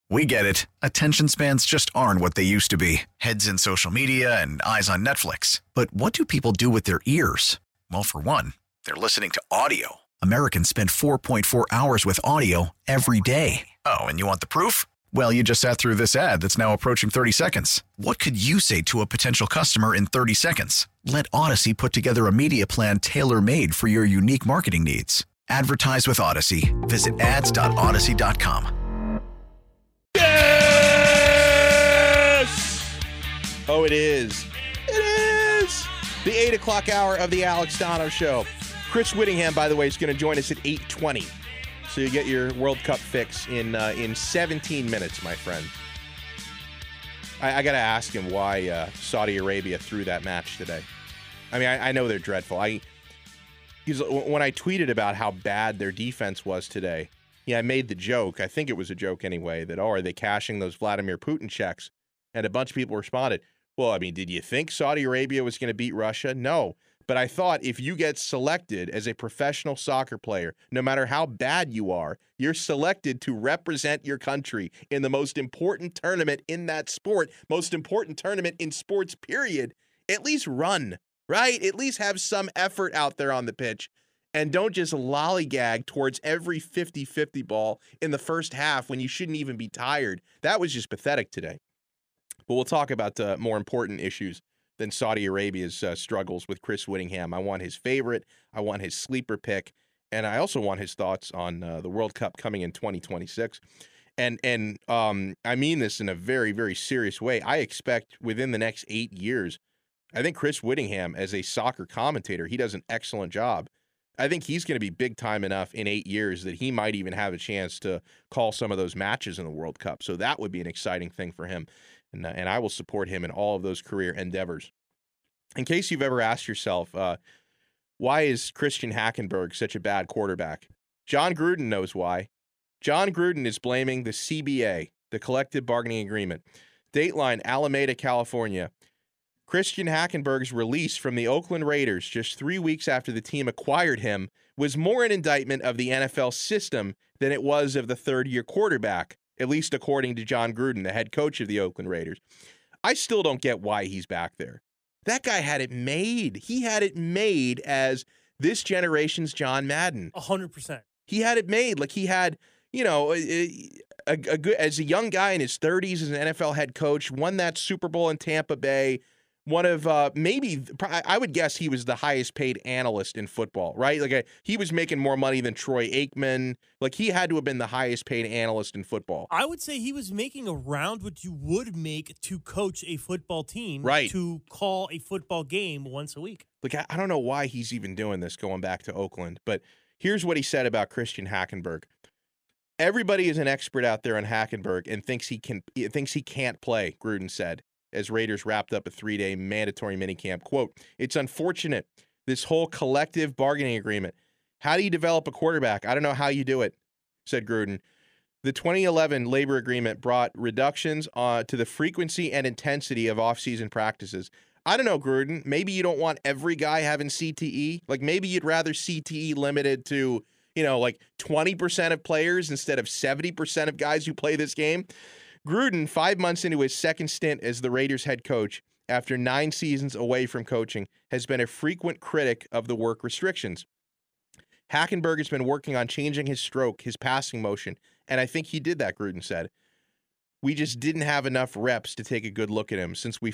We get it. Attention spans just aren't what they used to be. Heads in social media and eyes on Netflix. But what do people do with their ears? Well, for one, they're listening to audio. Americans spend 4.4 hours with audio every day. Oh, and you want the proof? Well, you just sat through this ad that's now approaching 30 seconds. What could you say to a potential customer in 30 seconds? Let Odyssey put together a media plan tailor-made for your unique marketing needs. Advertise with Odyssey. Visit ads.odyssey.com. Yes! Oh, it is. It is! The 8 o'clock hour of the Alex Dono Show. Chris Whittingham, by the way, is going to join us at 8:20. So you get your World Cup fix in 17 minutes, my friend. I got to ask him why Saudi Arabia threw that match today. I mean, I know they're dreadful. Because when I tweeted about how bad their defense was today, I made the joke, I think it was a joke anyway, that, are they cashing those Vladimir Putin checks? And a bunch of people responded, well, I mean, did you think Saudi Arabia was going to beat Russia? No. But I thought if you get selected as a professional soccer player, no matter how bad you are, you're selected to represent your country in the most important tournament in that sport, most important tournament in sports, period. At least run, right? At least have some effort out there on the pitch. And don't just lollygag towards every 50-50 ball in the first half when you shouldn't even be tired. That was just pathetic today. But we'll talk about more important issues than Saudi Arabia's struggles with Chris Whittingham. I want his favorite. I want his sleeper pick. And I also want his thoughts on the World Cup coming in 2026. And I mean this in a very, very serious way. I expect within the next 8 years, I think Chris Whittingham, as a soccer commentator, he does an excellent job. I think he's going to be big time enough in 8 years that he might even have a chance to call some of those matches in the World Cup. So that would be an exciting thing for him. And I will support him in all of those career endeavors. In case you've ever asked yourself, why is Christian Hackenberg such a bad quarterback? John Gruden knows why. John Gruden is blaming the CBA, the collective bargaining agreement. Dateline, Alameda, California. Christian Hackenberg's release from the Oakland Raiders just 3 weeks after the team acquired him was more an indictment of the NFL system than it was of the third-year quarterback, at least according to John Gruden, the head coach of the Oakland Raiders. I still don't get why he's back there. That guy had it made. He had it made as this generation's John Madden. 100%. He had it made. Like he had, a good, as a young guy in his 30s as an NFL head coach, won that Super Bowl in Tampa Bay. One of I would guess he was the highest paid analyst in football, right? Like he was making more money than Troy Aikman. Like he had to have been the highest paid analyst in football. I would say he was making around what you would make to coach a football team, right? To call a football game once a week. Like I don't know why he's even doing this going back to Oakland, but here's what he said about Christian Hackenberg. Everybody is an expert out there on Hackenberg and thinks he can't play, Gruden said, as Raiders wrapped up a 3-day mandatory minicamp. Quote, it's unfortunate, this whole collective bargaining agreement. How do you develop a quarterback? I don't know how you do it, said Gruden. The 2011 labor agreement brought reductions to the frequency and intensity of off-season practices. I don't know, Gruden. Maybe you don't want every guy having CTE. Like maybe you'd rather CTE limited to, like 20% of players instead of 70% of guys who play this game. Gruden, 5 months into his second stint as the Raiders head coach, after 9 seasons away from coaching, has been a frequent critic of the work restrictions. Hackenberg has been working on changing his stroke, his passing motion, and I think he did that, Gruden said. We just didn't have enough reps to take a good look at him. Since we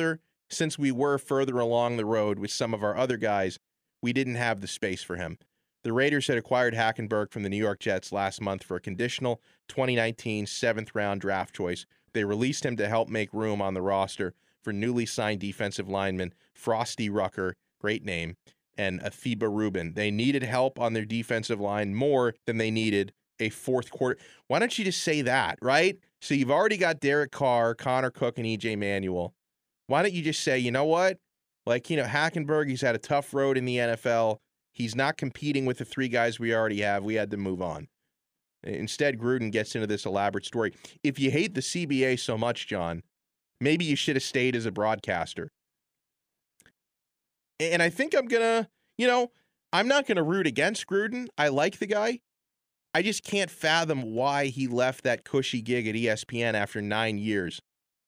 were further along the road with some of our other guys, we didn't have the space for him. The Raiders had acquired Hackenberg from the New York Jets last month for a conditional 2019 7th-round draft choice. They released him to help make room on the roster for newly signed defensive lineman Frosty Rucker, great name, and Athiba Rubin. They needed help on their defensive line more than they needed a fourth quarter. Why don't you just say that, right? So you've already got Derek Carr, Connor Cook, and E.J. Manuel. Why don't you just say, you know what? Hackenberg, he's had a tough road in the NFL. He's not competing with the 3 guys we already have. We had to move on. Instead, Gruden gets into this elaborate story. If you hate the CBA so much, John, maybe you should have stayed as a broadcaster. And I think I'm going to, I'm not going to root against Gruden. I like the guy. I just can't fathom why he left that cushy gig at ESPN after 9 years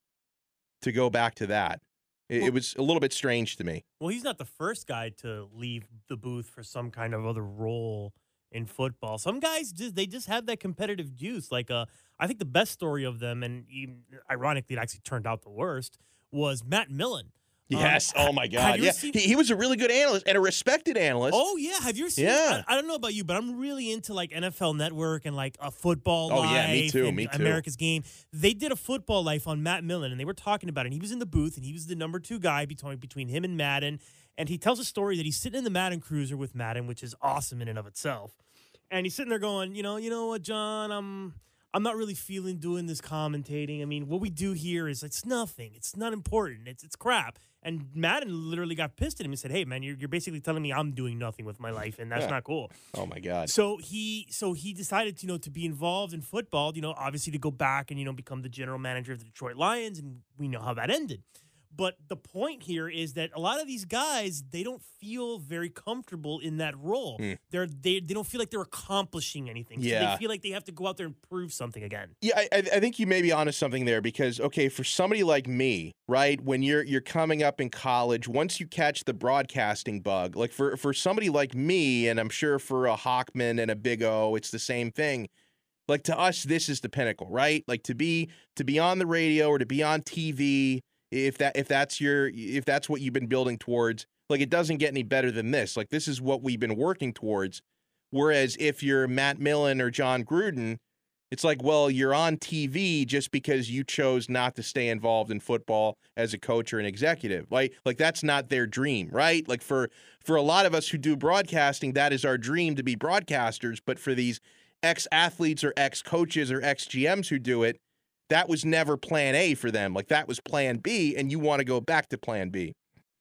to go back to that. It was a little bit strange to me. Well, he's not the first guy to leave the booth for some kind of other role in football. Some guys just have that competitive juice. Like I think the best story of them, and even, ironically, it actually turned out the worst, was Matt Millen. Yes. Oh my God. Yeah. He was a really good analyst and a respected analyst. Oh yeah. Have you seen? Yeah. I don't know about you, but I'm really into like NFL Network and like a Football Life. Oh yeah, me too. And Me too. America's Game. They did a Football Life on Matt Millen, and they were talking about it. And he was in the booth, and he was the number 2 guy between him and Madden. And he tells a story that he's sitting in the Madden Cruiser with Madden, which is awesome in and of itself. And he's sitting there going, you know what, John, I'm not really feeling doing this commentating. I mean, what we do here is it's nothing. It's not important. It's crap. And Madden literally got pissed at him and said, "Hey, man, you're basically telling me I'm doing nothing with my life, and that's not cool." Oh my God. So he decided, to be involved in football. Obviously to go back and become the general manager of the Detroit Lions, and we know how that ended. But the point here is that a lot of these guys, they don't feel very comfortable in that role. They don't feel like they're accomplishing anything. Yeah. So they feel like they have to go out there and prove something again. Yeah, I think you may be onto something there because, okay, for somebody like me, right, when you're coming up in college, once you catch the broadcasting bug, like for somebody like me, and I'm sure for a Hawkman and a Big O, it's the same thing. Like to us, this is the pinnacle, right? Like to be on the radio or to be on TV. If that's what you've been building towards, like it doesn't get any better than this. Like this is what we've been working towards. Whereas if you're Matt Millen or John Gruden, it's like, well, you're on TV just because you chose not to stay involved in football as a coach or an executive. Like that's not their dream, right? Like for a lot of us who do broadcasting, that is our dream to be broadcasters. But for these ex-athletes or ex-coaches or ex-GMs who do it, that was never plan A for them. Like that was plan B, and you want to go back to plan B.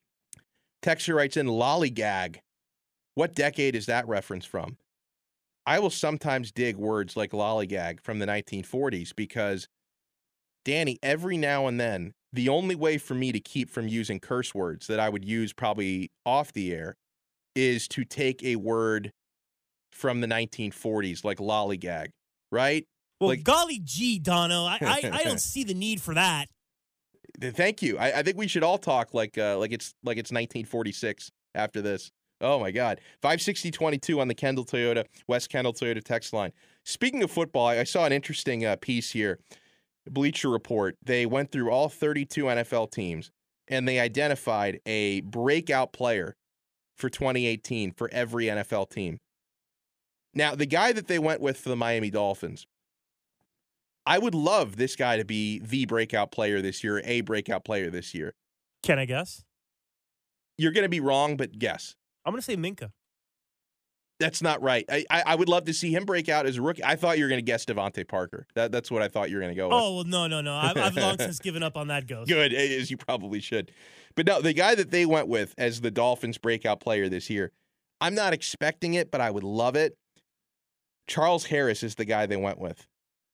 Texture writes in lollygag. What decade is that reference from? I will sometimes dig words like lollygag from the 1940s because, Danny, every now and then, the only way for me to keep from using curse words that I would use probably off the air is to take a word from the 1940s like lollygag, right? Well, like, golly gee, Dono, I don't see the need for that. Thank you. I think we should all talk like it's 1946 after this. Oh my God. 560-22 on the Kendall Toyota, West Kendall Toyota text line. Speaking of football, I saw an interesting piece here. Bleacher Report. They went through all 32 NFL teams and they identified a breakout player for 2018 for every NFL team. Now, the guy that they went with for the Miami Dolphins, I would love this guy to be the breakout player this year, a breakout player this year. Can I guess? You're going to be wrong, but guess. I'm going to say Minka. That's not right. I would love to see him break out as a rookie. I thought you were going to guess Devontae Parker. That's what I thought you were going to go with. Oh, well, no. I've long since given up on that ghost. Good, as you probably should. But no, the guy that they went with as the Dolphins breakout player this year, I'm not expecting it, but I would love it. Charles Harris is the guy they went with.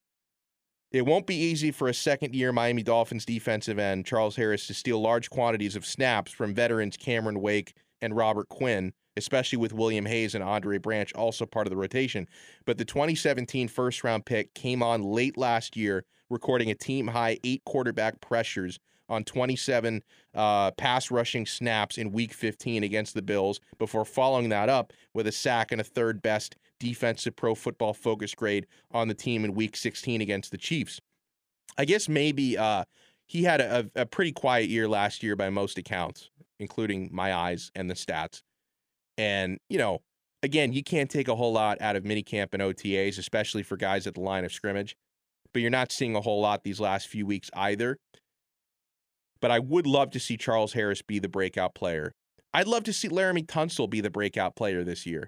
It won't be easy for a second-year Miami Dolphins defensive end, Charles Harris, to steal large quantities of snaps from veterans Cameron Wake and Robert Quinn, especially with William Hayes and Andre Branch also part of the rotation. But the 2017 first-round pick came on late last year, recording a team-high 8 quarterback pressures on 27 pass-rushing snaps in Week 15 against the Bills before following that up with a sack and a third-best defensive Pro Football Focus grade on the team in Week 16 against the Chiefs. I guess maybe he had a pretty quiet year last year by most accounts, including my eyes and the stats. And, again, you can't take a whole lot out of minicamp and OTAs, especially for guys at the line of scrimmage. But you're not seeing a whole lot these last few weeks either. But I would love to see Charles Harris be the breakout player. I'd love to see Laramie Tunsil be the breakout player this year.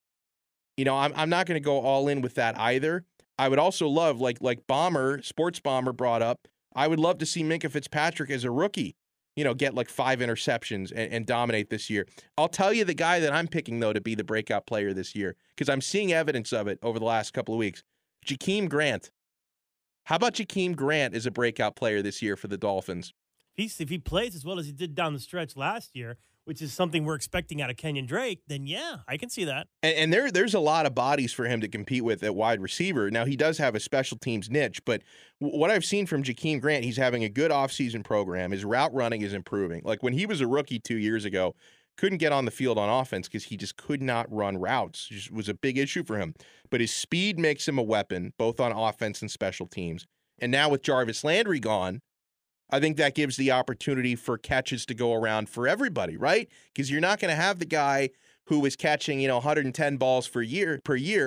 I'm not going to go all in with that either. I would also love, like Sports Bomber brought up, I would love to see Minkah Fitzpatrick as a rookie, get like 5 interceptions and dominate this year. I'll tell you the guy that I'm picking, though, to be the breakout player this year, because I'm seeing evidence of it over the last couple of weeks. Jakeem Grant. How about Jakeem Grant as a breakout player this year for the Dolphins? If he plays as well as he did down the stretch last year, which is something we're expecting out of Kenyon Drake, then yeah, I can see that. And there's a lot of bodies for him to compete with at wide receiver. Now, he does have a special teams niche, but what I've seen from Jakeem Grant, he's having a good offseason program. His route running is improving. Like when he was a rookie 2 years ago, couldn't get on the field on offense because he just could not run routes. It just was a big issue for him. But his speed makes him a weapon, both on offense and special teams. And now with Jarvis Landry gone, I think that gives the opportunity for catches to go around for everybody, right? Because you're not going to have the guy who is catching, 110 balls per year.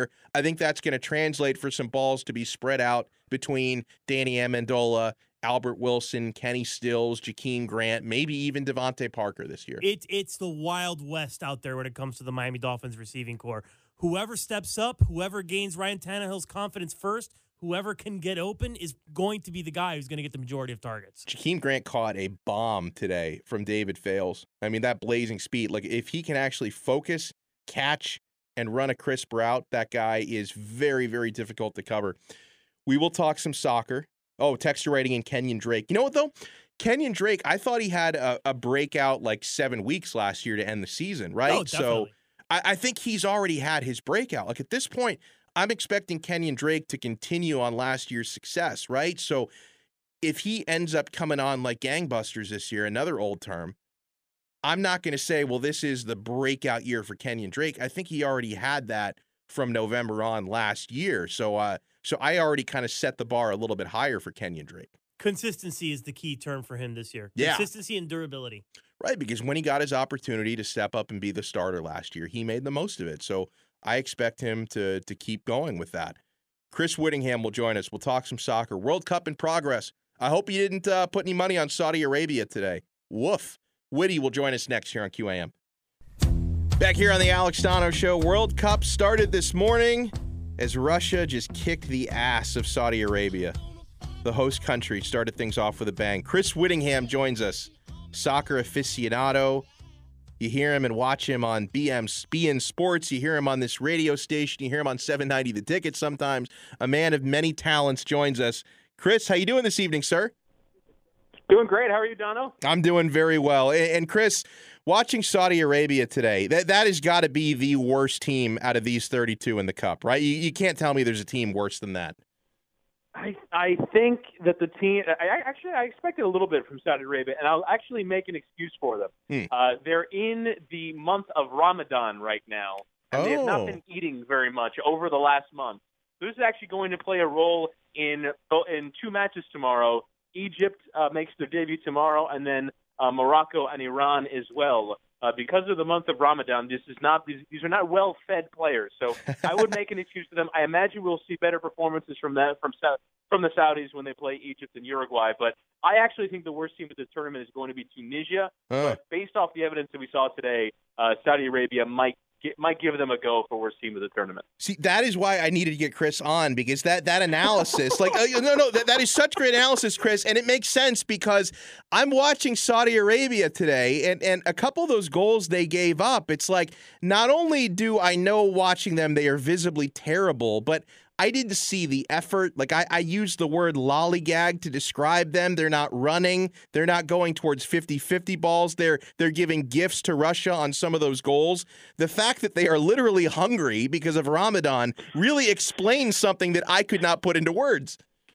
I think that's going to translate for some balls to be spread out between Danny Amendola, Albert Wilson, Kenny Stills, Jakeem Grant, maybe even Devontae Parker this year. It's the Wild West out there when it comes to the Miami Dolphins receiving core. Whoever steps up, whoever gains Ryan Tannehill's confidence first, whoever can get open is going to be the guy who's going to get the majority of targets. Jakeem Grant caught a bomb today from David Fales. I mean, that blazing speed. Like, if he can actually focus, catch, and run a crisp route, that guy is very, very difficult to cover. We will talk some soccer. Oh, texture rating in Kenyon Drake. You know what, though? Kenyon Drake, I thought he had a breakout like 7 weeks last year to end the season, right? Oh, definitely. So I think he's already had his breakout. Like, at this point, I'm expecting Kenyon Drake to continue on last year's success, right? So if he ends up coming on like gangbusters this year, another old term, I'm not going to say, well, this is the breakout year for Kenyon Drake. I think he already had that from November on last year. So I already kind of set the bar a little bit higher for Kenyon Drake. Consistency is the key term for him this year. Yeah. Consistency and durability. Right, because when he got his opportunity to step up and be the starter last year, he made the most of it. So I expect him to keep going with that. Chris Whittingham will join us. We'll talk some soccer. World Cup in progress. I hope you didn't put any money on Saudi Arabia today. Woof. Whitty will join us next here on QAM. Back here on the Alex Dono Show, World Cup started this morning as Russia just kicked the ass of Saudi Arabia. The host country started things off with a bang. Chris Whittingham joins us, soccer aficionado. You hear him and watch him on BN Sports. You hear him on this radio station. You hear him on 790 The Ticket sometimes. A man of many talents joins us. Chris, how you doing this evening, sir? Doing great. How are you, Dono? I'm doing very well. And Chris, watching Saudi Arabia today, that has got to be the worst team out of these 32 in the Cup, right? You can't tell me there's a team worse than that. I think that the team – I expected a little bit from Saudi Arabia, and I'll actually make an excuse for them. They're in the month of Ramadan right now, and they have not been eating very much over the last month. So this is actually going to play a role in 2 matches tomorrow. Egypt makes their debut tomorrow, and then Morocco and Iran as well. Because of the month of Ramadan, these are not well-fed players. So I would make an excuse to them. I imagine we'll see better performances from the Saudis when they play Egypt and Uruguay. But I actually think the worst team of the tournament is going to be Tunisia. But based off the evidence that we saw today, Saudi Arabia might give them a go for worst team of the tournament. See, that is why I needed to get Chris on, because that analysis, that is such great analysis, Chris, and it makes sense because I'm watching Saudi Arabia today, and a couple of those goals they gave up, it's like, not only do I know watching them they are visibly terrible, but I didn't see the effort. Like, I used the word lollygag to describe them. They're not running. They're not going towards 50-50 balls. They're giving gifts to Russia on some of those goals. The fact that they are literally hungry because of Ramadan really explains something that I could not put into words.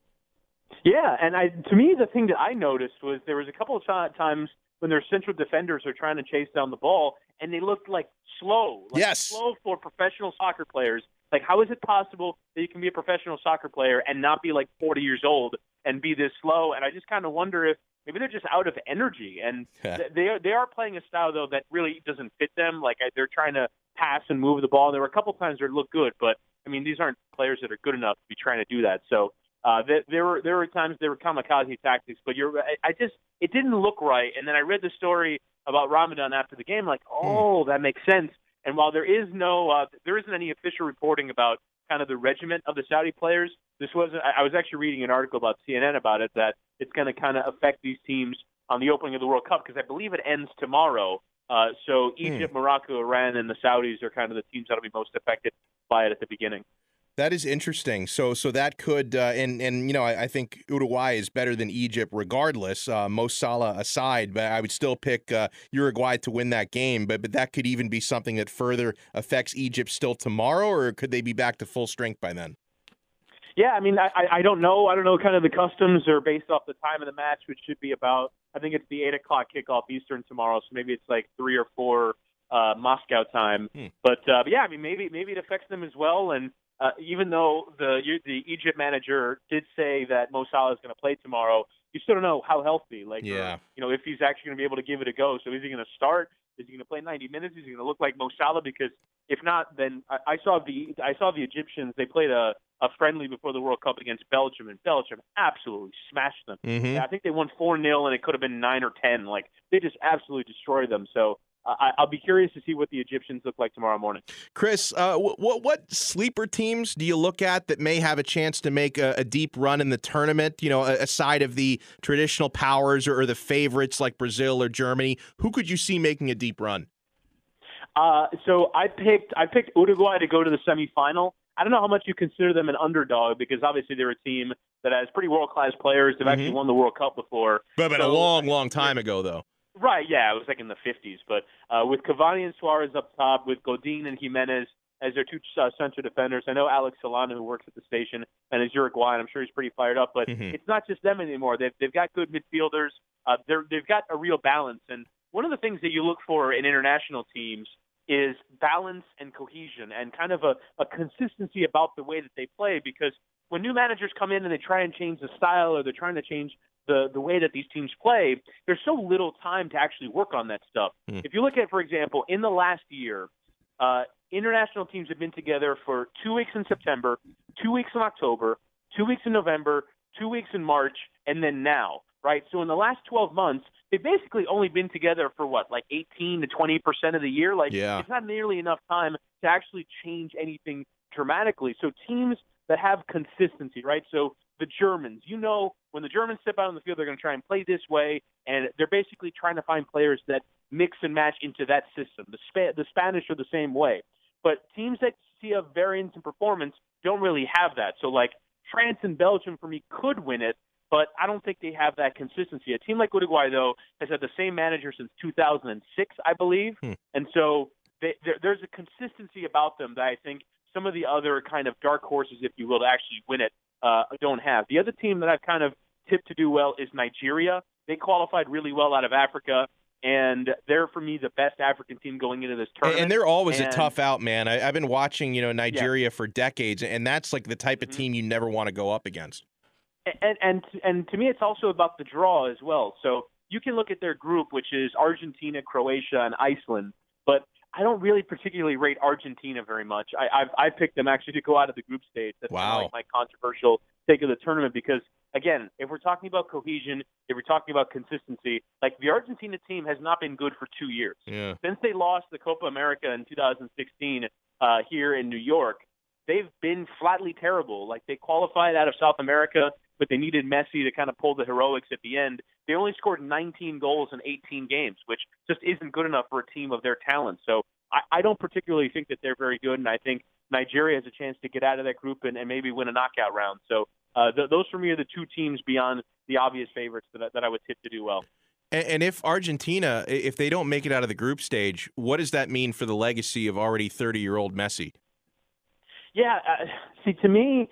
Yeah, and to me, the thing that I noticed was there was a couple of times when their central defenders are trying to chase down the ball, and they looked like slow. Slow for professional soccer players. Like, how is it possible that you can be a professional soccer player and not be like 40 years old and be this slow? And I just kind of wonder if maybe they're just out of energy. And they are playing a style, though, that really doesn't fit them. Like, they're trying to pass and move the ball. There were a couple times where it looked good, but, I mean, these aren't players that are good enough to be trying to do that. So there were times there were kamikaze tactics, but it didn't look right. And then I read the story about Ramadan after the game, like, that makes sense. And while there isn't any official reporting about kind of the regiment of the Saudi players, I was actually reading an article about CNN about it, that it's going to kind of affect these teams on the opening of the World Cup, because I believe it ends tomorrow. So Egypt, Morocco, Iran, and the Saudis are kind of the teams that will be most affected by it at the beginning. That is interesting. So that could, and you know, I think Uruguay is better than Egypt regardless, Mo Salah aside, but I would still pick Uruguay to win that game. But that could even be something that further affects Egypt still tomorrow, or could they be back to full strength by then? Yeah, I mean, I don't know. I don't know kind of the customs are based off the time of the match, which should be about, I think it's the 8 o'clock kickoff Eastern tomorrow, so maybe it's like 3 or 4 Moscow time. But yeah, I mean, maybe it affects them as well. And even though the Egypt manager did say that Mo Salah is going to play tomorrow, you still don't know how healthy. Like, yeah. You know, if he's actually going to be able to give it a go. So is he going to start? Is he going to play 90 minutes? Is he going to look like Mo Salah? Because if not, then I saw the Egyptians. They played a friendly before the World Cup against Belgium, and Belgium absolutely smashed them. Mm-hmm. I think they won 4-0, and it could have been 9 or 10. Like, they just absolutely destroyed them. So I'll be curious to see what the Egyptians look like tomorrow morning. Chris, what sleeper teams do you look at that may have a chance to make a deep run in the tournament? You know, aside of the traditional powers or the favorites like Brazil or Germany, who could you see making a deep run? So I picked Uruguay to go to the semifinal. I don't know how much you consider them an underdog because obviously they're a team that has pretty world-class players. They've actually won the World Cup before. But a long time ago, though. Right, yeah, it was like in the 50s. But with Cavani and Suarez up top, with Godin and Jimenez as their two center defenders, I know Alex Solana, who works at the station, and is Uruguayan. I'm sure he's pretty fired up. But it's not just them anymore. They've got good midfielders. They've got a real balance. And one of the things that you look for in international teams is balance and cohesion and kind of a consistency about the way that they play, because when new managers come in and they try and change the style or they're trying to change the way that these teams play, there's so little time to actually work on that stuff. If you look at, for example, in the last year, international teams have been together for 2 weeks in September, 2 weeks in October, 2 weeks in November, 2 weeks in March, and then now, right? So in the last 12 months, they've basically only been together for like 18 to 20% of the year. Like, It's not nearly enough time to actually change anything dramatically. So teams that have consistency, right? So the Germans, you know, when the Germans step out on the field, they're going to try and play this way, and they're basically trying to find players that mix and match into that system. The Spanish are the same way. But teams that see a variance in performance don't really have that. So, like, France and Belgium, for me, could win it, but I don't think they have that consistency. A team like Uruguay, though, has had the same manager since 2006, I believe. And so there's a consistency about them that I think some of the other kind of dark horses, if you will, to actually win it don't have. The other team that I've kind of tipped to do well is Nigeria. They qualified really well out of Africa, and they're, for me, the best African team going into this tournament. And they're always a tough out, man. I've been watching, Nigeria for decades, and that's like the type of team you never want to go up against. And to me, it's also about the draw as well. So you can look at their group, which is Argentina, Croatia, and Iceland. But I don't really particularly rate Argentina very much. I picked them actually to go out of the group stage. That's kind of like my controversial take of the tournament because, again, if we're talking about cohesion, if we're talking about consistency, like the Argentina team has not been good for 2 years. Yeah. Since they lost the Copa America in 2016 here in New York, they've been flatly terrible. Like, they qualified out of South America, but they needed Messi to kind of pull the heroics at the end. They only scored 19 goals in 18 games, which just isn't good enough for a team of their talent. So I don't particularly think that they're very good, and I think Nigeria has a chance to get out of that group and maybe win a knockout round. So those for me are the two teams beyond the obvious favorites that I would tip to do well. And if Argentina, if they don't make it out of the group stage, what does that mean for the legacy of already 30-year-old Messi? Yeah, see, to me,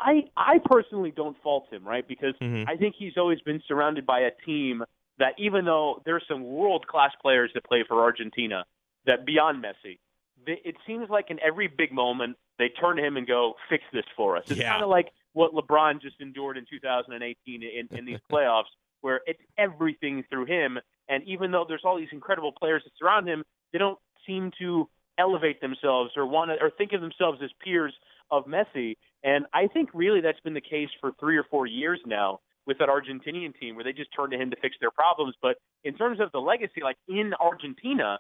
I personally don't fault him, right? Because I think he's always been surrounded by a team that, even though there's some world-class players that play for Argentina, that beyond Messi, it seems like in every big moment, they turn to him and go, fix this for us. It's kind of like what LeBron just endured in 2018 in these playoffs, where it's everything through him. And even though there's all these incredible players that surround him, they don't seem to elevate themselves or think of themselves as peers of Messi. And I think really that's been the case for 3 or 4 years now with that Argentinian team, where they just turn to him to fix their problems. But in terms of the legacy, like in Argentina,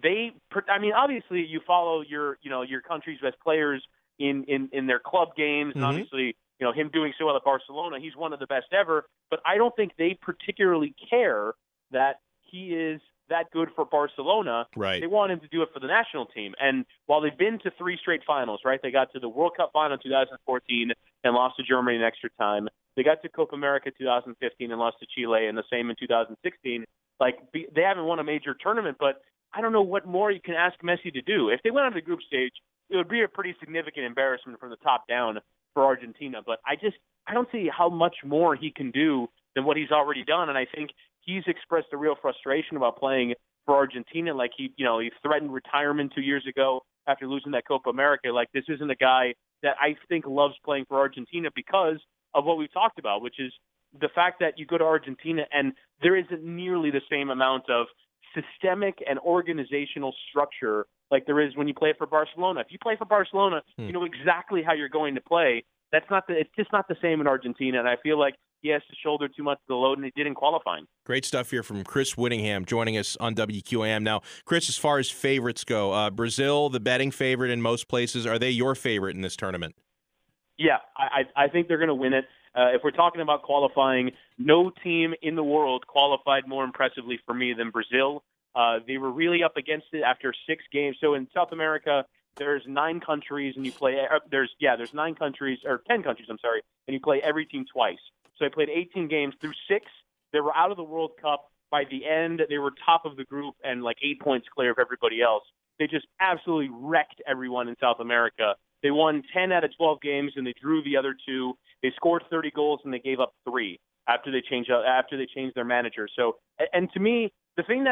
obviously you follow your country's best players in their club games, and obviously, him doing so well at Barcelona, he's one of the best ever. But I don't think they particularly care that he is that good for Barcelona. Right. They want him to do it for the national team. And while they've been to 3 straight finals, right? They got to the World Cup final in 2014 and lost to Germany in extra time. They got to Copa America 2015 and lost to Chile, and the same in 2016. Like, they haven't won a major tournament, but I don't know what more you can ask Messi to do. If they went on the group stage, it would be a pretty significant embarrassment from the top down for Argentina. But I don't see how much more he can do than what he's already done. And I think he's expressed a real frustration about playing for Argentina. Like, he threatened retirement 2 years ago after losing that Copa America. Like, this isn't a guy that I think loves playing for Argentina because of what we've talked about, which is the fact that you go to Argentina and there isn't nearly the same amount of systemic and organizational structure like there is when you play for Barcelona. If you play for Barcelona, you know exactly how you're going to play. It's just not the same in Argentina, and I feel like he has to shoulder too much of the load, and he did in qualifying. Great stuff here from Chris Whittingham joining us on WQAM. Now, Chris, as far as favorites go, Brazil, the betting favorite in most places, are they your favorite in this tournament? Yeah, I think they're going to win it. If we're talking about qualifying, no team in the world qualified more impressively for me than Brazil. They were really up against it after 6 games. So in South America, there's 9 countries, and you play. There's 9 countries or 10 countries. I'm sorry, and you play every team twice. So they played 18 games through 6. They were out of the World Cup by the end. They were top of the group and like 8 points clear of everybody else. They just absolutely wrecked everyone in South America. They won 10 out of 12 games, and they drew the other 2. They scored 30 goals, and they gave up 3 after they changed their manager. So, and to me, the thing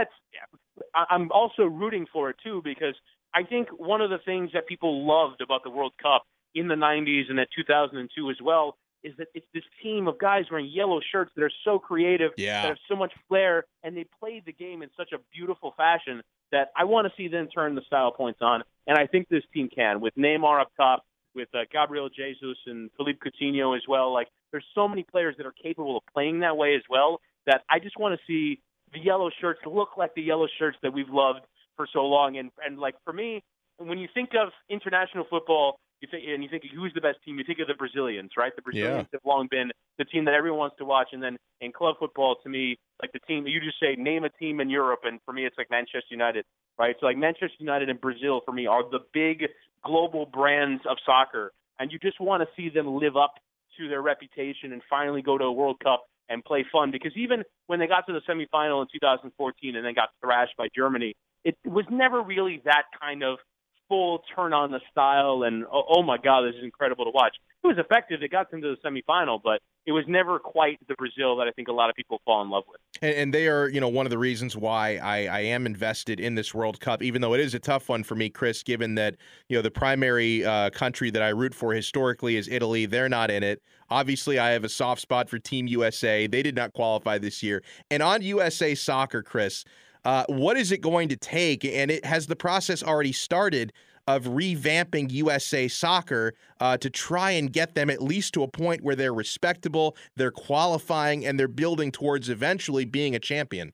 I'm also rooting for it too, because I think one of the things that people loved about the World Cup in the 90s and at 2002 as well is that it's this team of guys wearing yellow shirts that are so creative, that have so much flair, and they played the game in such a beautiful fashion that I want to see them turn the style points on, and I think this team can, with Neymar up top, with Gabriel Jesus and Philippe Coutinho as well. Like, there's so many players that are capable of playing that way as well that I just want to see the yellow shirts look like the yellow shirts that we've loved for so long. And like, for me, when you think of international football, you think who's the best team, you think of the Brazilians, right? The Brazilians have long been the team that everyone wants to watch. And then in club football, to me, like the team, you just say, name a team in Europe, and for me, it's like Manchester United, right? So like Manchester United and Brazil, for me, are the big global brands of soccer. And you just want to see them live up to their reputation and finally go to a World Cup and play fun. Because even when they got to the semifinal in 2014 and then got thrashed by Germany, it was never really that kind of full turn on the style and, oh my God, this is incredible to watch. It was effective. They got them to the semifinal, but it was never quite the Brazil that I think a lot of people fall in love with. And they are, one of the reasons why I am invested in this World Cup, even though it is a tough one for me, Chris, given that, the primary country that I root for historically is Italy. They're not in it. Obviously, I have a soft spot for Team USA. They did not qualify this year. And on USA Soccer, Chris, what is it going to take? And has the process already started of revamping USA Soccer to try and get them at least to a point where they're respectable, they're qualifying, and they're building towards eventually being a champion?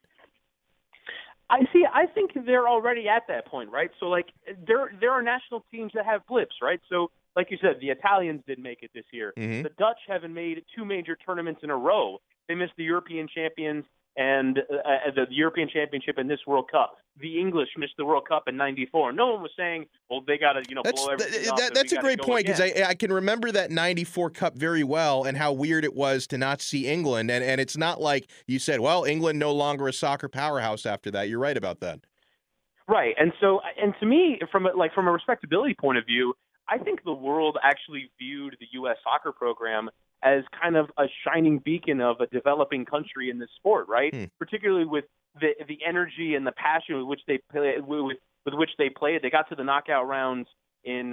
I think they're already at that point, right? So, like, there are national teams that have blips, right? So, like you said, the Italians didn't make it this year. Mm-hmm. The Dutch haven't made 2 major tournaments in a row. They missed the European champions and the European Championship in this World Cup. The English missed the World Cup in '94. No one was saying, well, they got to, blow everything up. That's a great point, because I can remember that '94 Cup very well and how weird it was to not see England. And it's not like you said, well, England no longer a soccer powerhouse after that. You're right about that. Right. And so, and to me, from a respectability point of view, I think the world actually viewed the U.S. soccer program as kind of a shining beacon of a developing country in this sport, right? Particularly with the energy and the passion with which they play, with which they played. They got to the knockout rounds in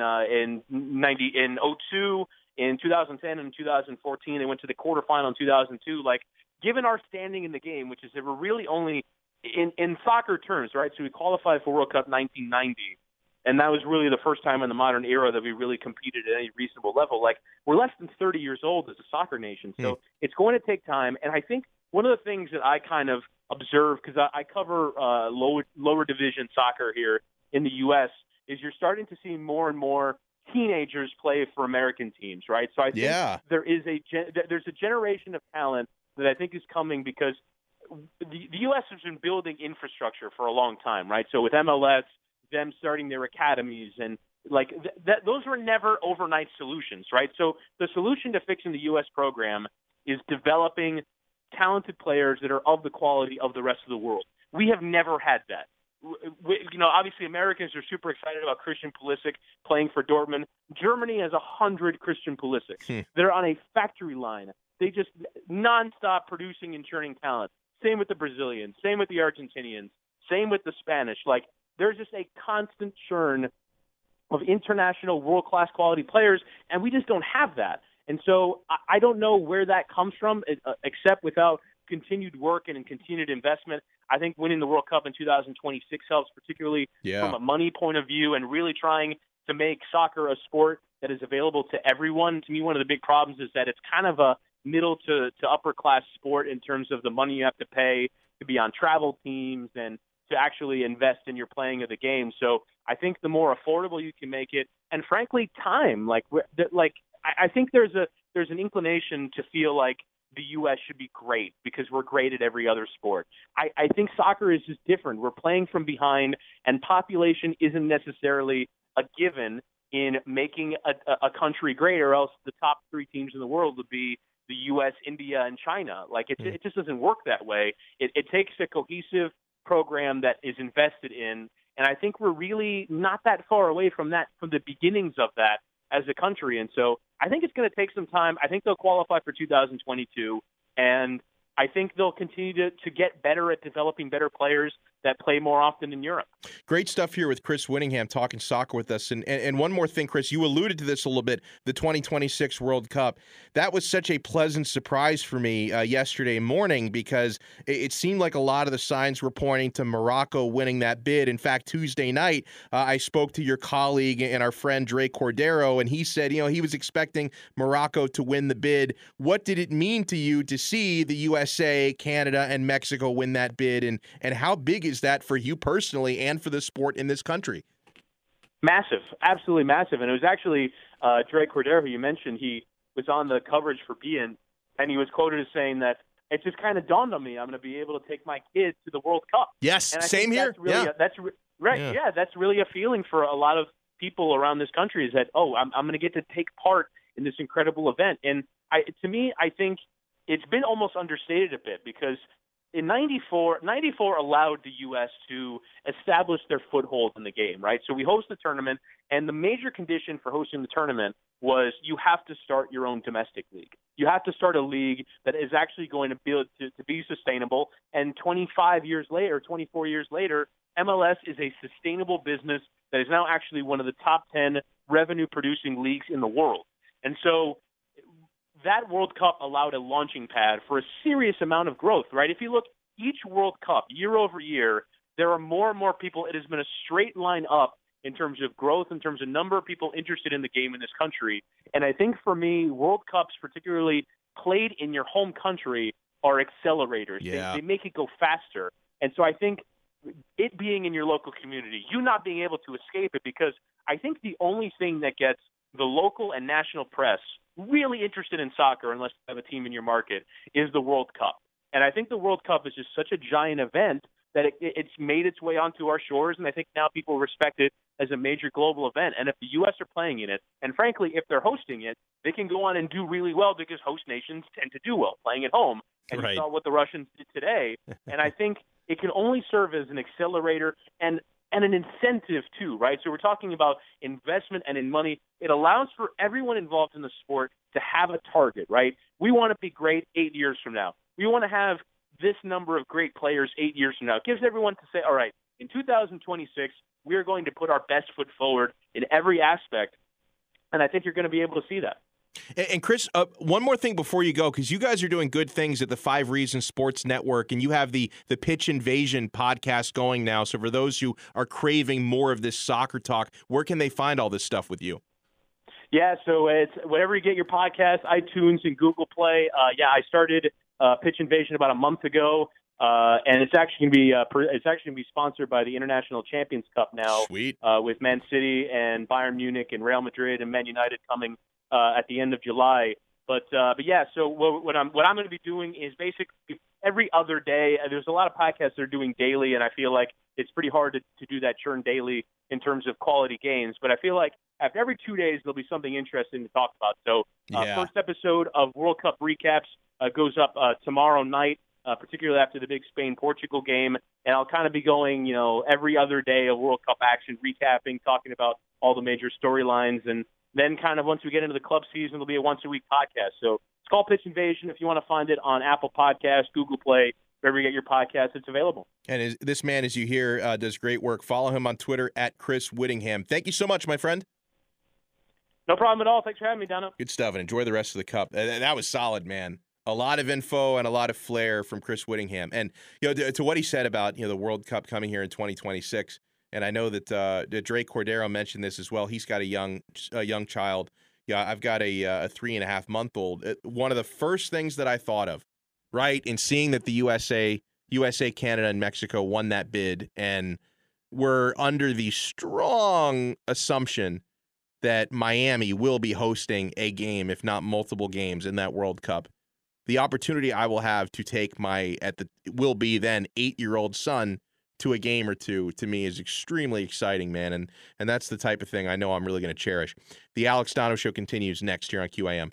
2002, in 2010, and 2014. They went to the quarterfinal in 2002. Like, given our standing in the game, which is that we're really only in soccer terms, right? So we qualified for World Cup 1990. And that was really the first time in the modern era that we really competed at any reasonable level. Like, we're less than 30 years old as a soccer nation. So it's going to take time. And I think one of the things that I kind of observe, because I cover lower division soccer here in the U.S., is you're starting to see more and more teenagers play for American teams, right? So I think there's a generation of talent that I think is coming because the U.S. has been building infrastructure for a long time, right? So with MLS, them starting their academies and those were never overnight solutions, right? So the solution to fixing the U.S. program is developing talented players that are of the quality of the rest of the world. We have never had that. Obviously Americans are super excited about Christian Pulisic playing for Dortmund. Germany has 100 Christian Pulisics. They're on a factory line. They just nonstop producing and churning talent. Same with the Brazilians. Same with the Argentinians. Same with the Spanish. There's just a constant churn of international world-class quality players, and we just don't have that. And so I don't know where that comes from, except without continued work and continued investment. I think winning the World Cup in 2026 helps, particularly from a money point of view, and really trying to make soccer a sport that is available to everyone. To me, one of the big problems is that it's kind of a middle to upper class sport in terms of the money you have to pay to be on travel teams and to actually invest in your playing of the game. So I think the more affordable you can make it, and frankly, time. I think there's an inclination to feel like the U.S. should be great because we're great at every other sport. I think soccer is just different. We're playing from behind, and population isn't necessarily a given in making a country great, or else the top three teams in the world would be the U.S., India, and China. It just doesn't work that way. It takes a cohesive program that is invested in, and I think we're really not that far away from the beginnings of that as a country. And so I think it's going to take some time. I think they'll qualify for 2022, and I think they'll continue to get better at developing better players that play more often in Europe. Great stuff here with Chris Whittingham talking soccer with us. And one more thing, Chris, you alluded to this a little bit, the 2026 World Cup. That was such a pleasant surprise for me yesterday morning because it seemed like a lot of the signs were pointing to Morocco winning that bid. In fact, Tuesday night, I spoke to your colleague and our friend Drake Cordero, and he said, he was expecting Morocco to win the bid. What did it mean to you to see the USA, Canada, and Mexico win that bid, and how big is that for you personally and for the sport in this country? Massive, absolutely massive. And it was actually Drake Cordero, who you mentioned. He was on the coverage for beIN, and he was quoted as saying that it just kind of dawned on me I'm going to be able to take my kids to the World Cup. Yes, and same here. That's really a feeling for a lot of people around this country, is that, I'm going to get to take part in this incredible event. And to me, I think it's been almost understated a bit, because in 94 allowed the U.S. to establish their foothold in the game, right? So we host the tournament, and the major condition for hosting the tournament was you have to start your own domestic league. You have to start a league that is actually going to be sustainable. And 24 years later, MLS is a sustainable business that is now actually one of the top 10 revenue-producing leagues in the world. And so that World Cup allowed a launching pad for a serious amount of growth, right? If you look each World Cup year over year, there are more and more people. It has been a straight line up in terms of growth, in terms of number of people interested in the game in this country. And I think for me, World Cups, particularly played in your home country, are accelerators. Yeah. They make it go faster. And so I think it being in your local community, you not being able to escape it, because I think the only thing that gets the local and national press really interested in soccer, unless you have a team in your market, is the World Cup. And I think the World Cup is just such a giant event that it's made its way onto our shores, and I think now people respect it as a major global event. And if the U.S. are playing in it, and frankly, if they're hosting it, they can go on and do really well, because host nations tend to do well playing at home. And right. You saw what the Russians did today. And I think it can only serve as an accelerator and an incentive too, right? So we're talking about investment and in money. It allows for everyone involved in the sport to have a target, right? We want to be great 8 years from now. We want to have this number of great players 8 years from now. It gives everyone to say, all right, in 2026, we are going to put our best foot forward in every aspect. And I think you're going to be able to see that. And Chris, one more thing before you go, because you guys are doing good things at the 5 Reasons Sports Network, and you have the Pitch Invasion podcast going now. So for those who are craving more of this soccer talk, where can they find all this stuff with you? Yeah, so it's wherever you get your podcast, iTunes and Google Play. I started Pitch Invasion about a month ago, and it's actually going to be sponsored by the International Champions Cup now. Sweet. With Man City and Bayern Munich and Real Madrid and Man United coming at the end of July. But yeah, so what I'm going to be doing is basically every other day. There's a lot of podcasts that are doing daily, and I feel like it's pretty hard to do that churn daily in terms of quality games. But I feel like after every 2 days, there'll be something interesting to talk about. So first episode of World Cup recaps goes up tomorrow night, particularly after the big Spain-Portugal game. And I'll kind of be going, every other day of World Cup action, recapping, talking about all the major storylines. And then kind of once we get into the club season, it'll be a once-a-week podcast. So it's called Pitch Invasion. If you want to find it on Apple Podcasts, Google Play, wherever you get your podcasts, it's available. And this man, as you hear, does great work. Follow him on Twitter at Chris Whittingham. Thank you so much, my friend. No problem at all. Thanks for having me, Dono. Good stuff, and enjoy the rest of the Cup. That was solid, man. A lot of info and a lot of flair from Chris Whittingham. And to what he said about the World Cup coming here in 2026, and I know that Drake Cordero mentioned this as well. He's got a young child. Yeah, I've got a 3.5-month-old. One of the first things that I thought of, right, in seeing that the USA, Canada, and Mexico won that bid, and we're under the strong assumption that Miami will be hosting a game, if not multiple games, in that World Cup. The opportunity I will have to take my will be then 8-year-old son to a game or two, to me, is extremely exciting, man. And that's the type of thing I know I'm really going to cherish. The Alex Dono Show continues next here on QAM.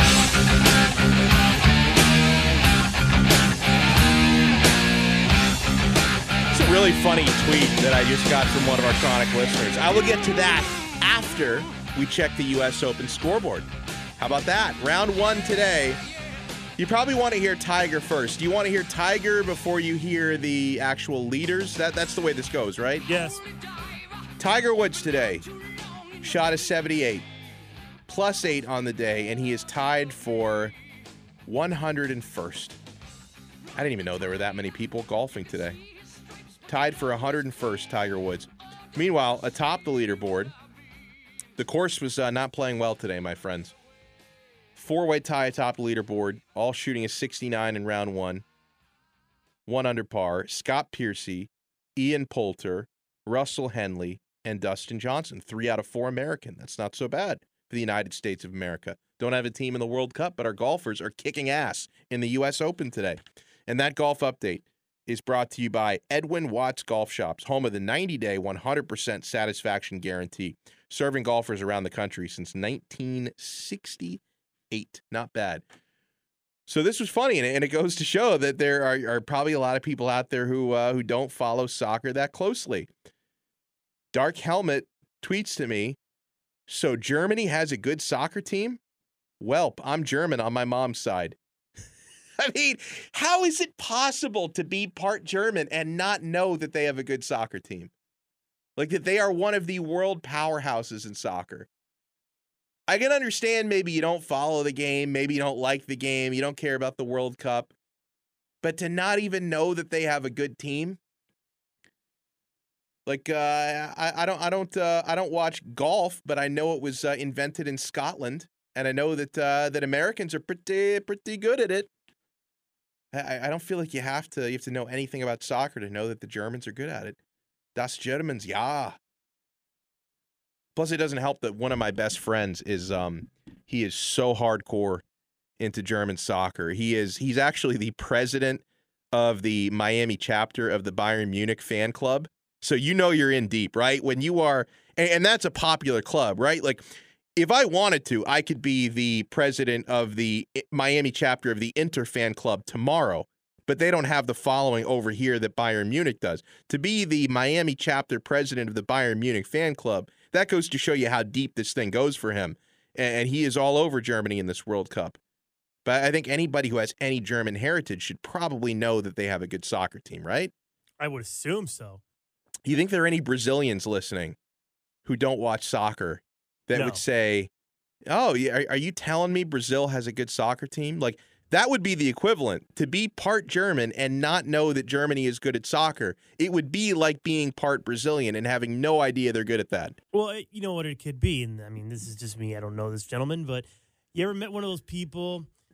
It's a really funny tweet that I just got from one of our chronic listeners. I will get to that after we check the U.S. Open scoreboard. How about that? Round 1 today. You probably want to hear Tiger first. Do you want to hear Tiger before you hear the actual leaders? That's the way this goes, right? Yes. Tiger Woods today shot a 78, +8 on the day, and he is tied for 101st. I didn't even know there were that many people golfing today. Tied for 101st, Tiger Woods. Meanwhile, atop the leaderboard, the course was not playing well today, my friends. 4-way tie atop the leaderboard, all shooting a 69 in round 1. 1 under par. Scott Piercy, Ian Poulter, Russell Henley, and Dustin Johnson. 3 out of 4 American. That's not so bad for the United States of America. Don't have a team in the World Cup, but our golfers are kicking ass in the U.S. Open today. And that golf update is brought to you by Edwin Watts Golf Shops, home of the 90-day 100% satisfaction guarantee, serving golfers around the country since 1968. Not bad. So this was funny, and it goes to show that there are probably a lot of people out there who don't follow soccer that closely. Dark Helmet tweets to me, so Germany has a good soccer team? Welp, I'm German on my mom's side. I mean, how is it possible to be part German and not know that they have a good soccer team? Like that they are one of the world powerhouses in soccer. I can understand maybe you don't follow the game, maybe you don't like the game, you don't care about the World Cup, but to not even know that they have a good team, like I don't watch golf, but I know it was invented in Scotland, and I know that Americans are pretty good at it. I don't feel like you have to know anything about soccer to know that the Germans are good at it. Das Germans, ja. Plus, it doesn't help that one of my best friends is he is so hardcore into German soccer. He's actually the president of the Miami chapter of the Bayern Munich fan club. So you're in deep, right? When you are, and that's a popular club, right? Like, if I wanted to, I could be the president of the Miami chapter of the Inter fan club tomorrow, but they don't have the following over here that Bayern Munich does. To be the Miami chapter president of the Bayern Munich fan club, that goes to show you how deep this thing goes for him. And he is all over Germany in this World Cup. But I think anybody who has any German heritage should probably know that they have a good soccer team, right? I would assume so. Do you think there are any Brazilians listening who don't watch soccer that would say, oh, are you telling me Brazil has a good soccer team? Like, that would be the equivalent. To be part German and not know that Germany is good at soccer, it would be like being part Brazilian and having no idea they're good at that. Well, you know what it could be, and I mean, this is just me. I don't know this gentleman, but you ever met one of those people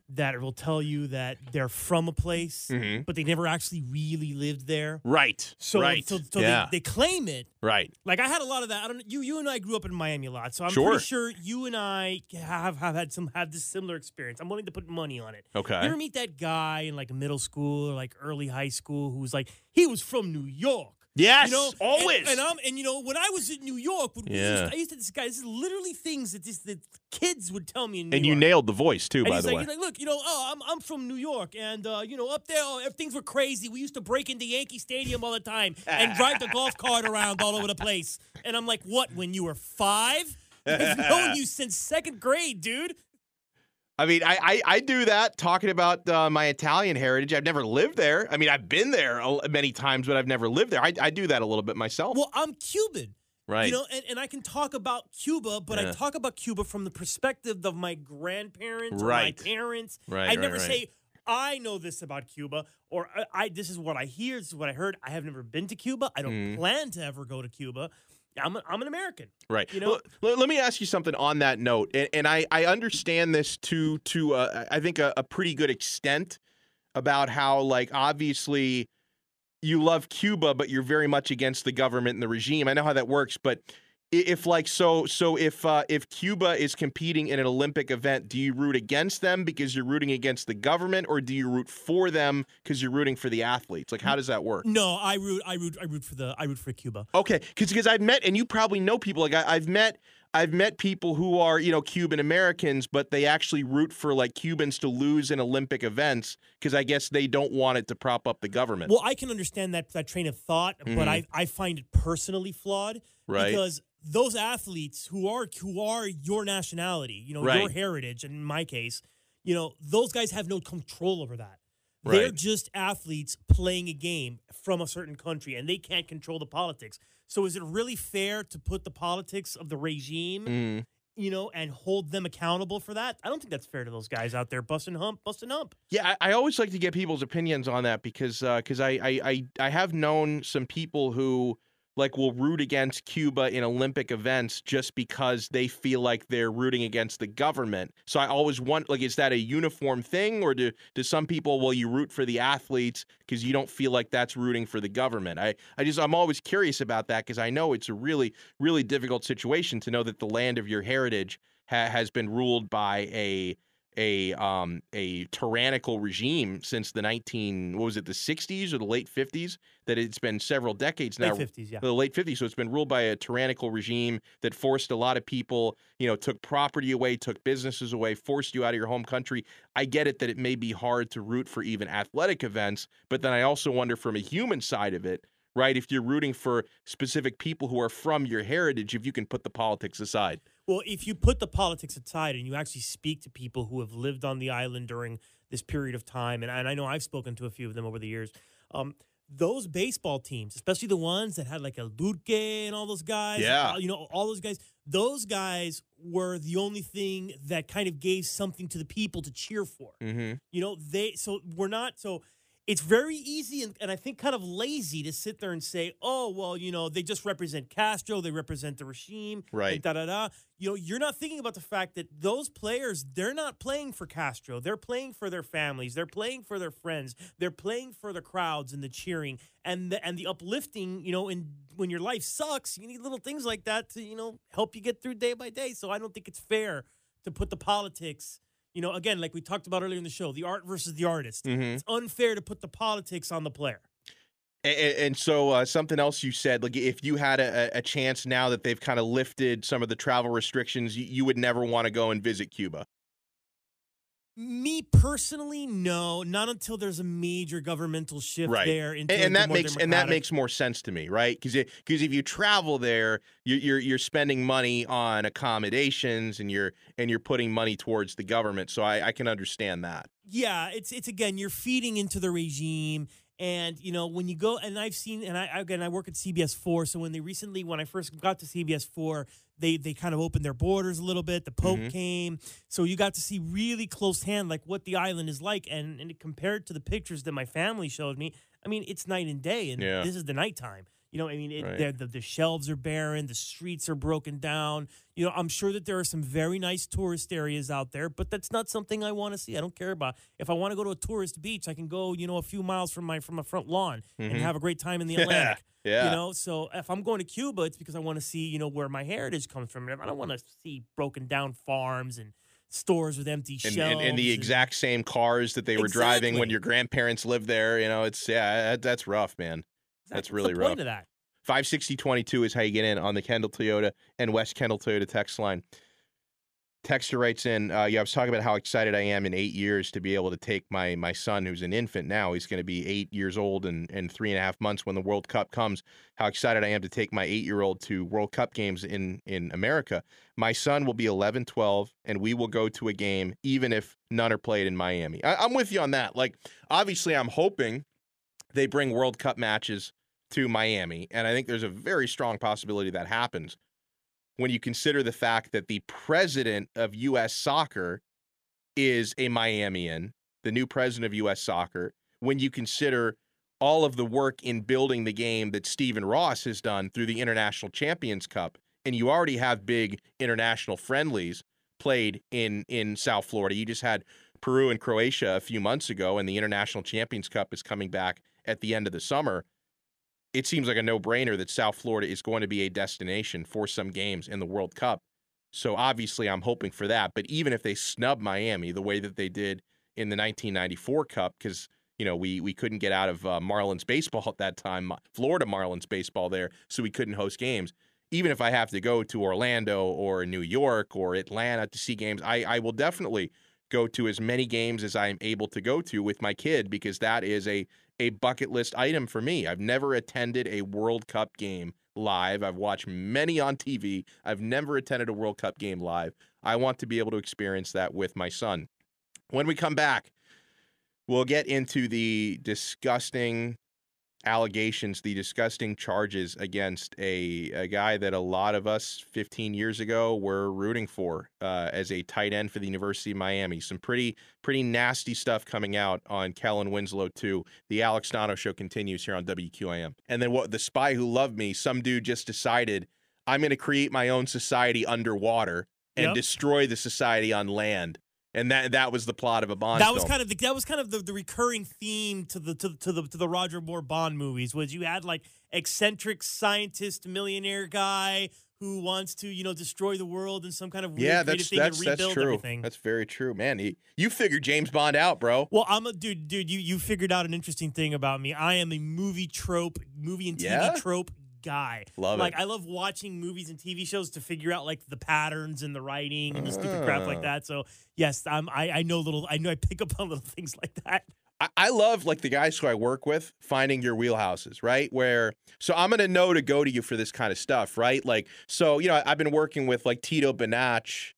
that will tell you that they're from a place, but they never actually really lived there. Right. So, right. so they claim it. Right. Like I had a lot of that. I don't. You and I grew up in Miami a lot, so I'm Sure. pretty sure you and I have had this similar experience. I'm willing to put money on it. Okay. You ever meet that guy in like middle school or like early high school who's like he was from New York? Yes, you know, always. And you know, when I was in New York, I used to this guy. This is literally things that the kids would tell me in New York. And you nailed the voice too, by the way. He's like, look, you know, I'm from New York, and you know, up there, things were crazy. We used to break into Yankee Stadium all the time and drive the golf cart around all over the place. And I'm like, what? When you were 5? I've known you since 2nd grade, dude. I mean, I do that, talking about my Italian heritage. I've never lived there. I mean, I've been there many times, but I've never lived there. I do that a little bit myself. Well, I'm Cuban. Right. You know, and I can talk about Cuba, but I talk about Cuba from the perspective of my grandparents or my parents. Right. I never say, I know this about Cuba, or this is what I hear, this is what I heard. I have never been to Cuba. I don't plan to ever go to Cuba. I'm an American. Right. You know? Well, let me ask you something on that note. And I understand this to I think, a pretty good extent about how, like, obviously you love Cuba, but you're very much against the government and the regime. I know how that works, but if Cuba is competing in an Olympic event, do you root against them because you're rooting against the government, or do you root for them because you're rooting for the athletes? Like, how does that work? No, I root for Cuba. Okay, because I've met, and you probably know people, like I've met people who are, you know, Cuban Americans, but they actually root for, like, Cubans to lose in Olympic events because I guess they don't want it to prop up the government. Well, I can understand that train of thought, but I find it personally flawed, right? Because those athletes who are your nationality, you know, your heritage, and in my case, you know, those guys have no control over that. Right. They're just athletes playing a game from a certain country, and they can't control the politics. So is it really fair to put the politics of the regime, you know, and hold them accountable for that? I don't think that's fair to those guys out there busting hump. Yeah, I always like to get people's opinions on that because I have known some people who, like, will root against Cuba in Olympic events just because they feel like they're rooting against the government. So I always want, like, is that a uniform thing, or do some people, well, you root for the athletes because you don't feel like that's rooting for the government? I'm always curious about that because I know it's a really, really difficult situation to know that the land of your heritage has been ruled by a tyrannical regime since the 60s or the late 50s, that it's been several decades now. Late 50s, yeah. The late 50s. So it's been ruled by a tyrannical regime that forced a lot of people, you know, took property away, took businesses away, forced you out of your home country. I get it that it may be hard to root for even athletic events, but then I also wonder from a human side of it, right, if you're rooting for specific people who are from your heritage, if you can put the politics aside. Well, if you put the politics aside and you actually speak to people who have lived on the island during this period of time, and I know I've spoken to a few of them over the years, those baseball teams, especially the ones that had like El Duque and all those guys, you know, all those guys were the only thing that kind of gave something to the people to cheer for. Mm-hmm. You know, it's very easy and I think kind of lazy to sit there and say, oh, well, you know, they just represent Castro, they represent the regime, right? And You know, you're not thinking about the fact that those players, they're not playing for Castro. They're playing for their families. They're playing for their friends. They're playing for the crowds and the cheering and the uplifting, you know, and when your life sucks, you need little things like that to, you know, help you get through day by day. So I don't think it's fair to put the politics, you know, again, like we talked about earlier in the show, the art versus the artist. Mm-hmm. It's unfair to put the politics on the player. And so something else you said, like if you had a chance now that they've kind of lifted some of the travel restrictions, you would never want to go and visit Cuba. Me personally, no, not until there's a major governmental shift there. And that makes more sense to me, right? Because if you travel there, you're spending money on accommodations and you're putting money towards the government. So I can understand that. Yeah, it's again, you're feeding into the regime. And, you know, when you go, and I've seen, and I work at CBS 4, so when I first got to CBS 4, they kind of opened their borders a little bit. The Pope came. So you got to see really close hand, like what the island is like. And compared to the pictures that my family showed me, I mean, it's night and day, and this is the nighttime. You know, I mean, Right. the shelves are barren, the streets are broken down. You know, I'm sure that there are some very nice tourist areas out there, but that's not something I want to see. I don't care about. If I want to go to a tourist beach, I can go, you know, a few miles from my front lawn and have a great time in the Atlantic. Yeah. You know, so if I'm going to Cuba, it's because I want to see, you know, where my heritage comes from. I don't want to see broken down farms and stores with empty shelves. And the exact same cars that they were driving when your grandparents lived there. You know, that's rough, man. That's really What's the rough. point of that? 56022 is how you get in on the Kendall Toyota and West Kendall Toyota text line. Texter writes in, I was talking about how excited I am in 8 years to be able to take my son, who's an infant now. He's going to be 8 years old in 3.5 months when the World Cup comes. How excited I am to take my 8-year-old to World Cup games in America. My son will be 11, 12, and we will go to a game even if none are played in Miami. I'm with you on that. Like, obviously, I'm hoping they bring World Cup matches to Miami, and I think there's a very strong possibility that happens when you consider the fact that the president of U.S. Soccer is a Miamian, the new president of U.S. Soccer, when you consider all of the work in building the game that Stephen Ross has done through the International Champions Cup, and you already have big international friendlies played in South Florida. You just had Peru and Croatia a few months ago, and the International Champions Cup is coming back at the end of the summer. It seems like a no-brainer that South Florida is going to be a destination for some games in the World Cup. So obviously I'm hoping for that. But even if they snub Miami the way that they did in the 1994 Cup, because, you know, we couldn't get out of Marlins baseball at that time, Florida Marlins baseball there, so we couldn't host games. Even if I have to go to Orlando or New York or Atlanta to see games, I will definitely go to as many games as I'm able to go to with my kid, because that is a bucket list item for me. I've never attended a World Cup game live. I've watched many on TV. I've never attended a World Cup game live. I want to be able to experience that with my son. When we come back, we'll get into the disgusting allegations, the disgusting charges against a guy that a lot of us 15 years ago were rooting for as a tight end for the University of Miami. Some pretty nasty stuff coming out on Kellen Winslow 2. The Alex Dono Show continues here on WQAM. And then The Spy Who Loved Me, some dude just decided, I'm going to create my own society underwater and destroy the society on land. And that was the plot of a Bond film. That was kind of the recurring theme to the Roger Moore Bond movies, was you had like eccentric scientist millionaire guy who wants to, you know, destroy the world in some kind of weird creative thing and rebuild true. everything. That's very true, man. You figured James Bond out, bro. Well, I'm a dude. You figured out an interesting thing about me. I am a movie and TV trope guy. Love it. it. I love watching movies and TV shows to figure out like the patterns and the writing and the stupid crap like that. So yes, I pick up on little things like that. I love, like, the guys who I work with finding your wheelhouses, right? So I'm going to know to go to you for this kind of stuff, right? Like, so, you know, I've been working with like Tito Banach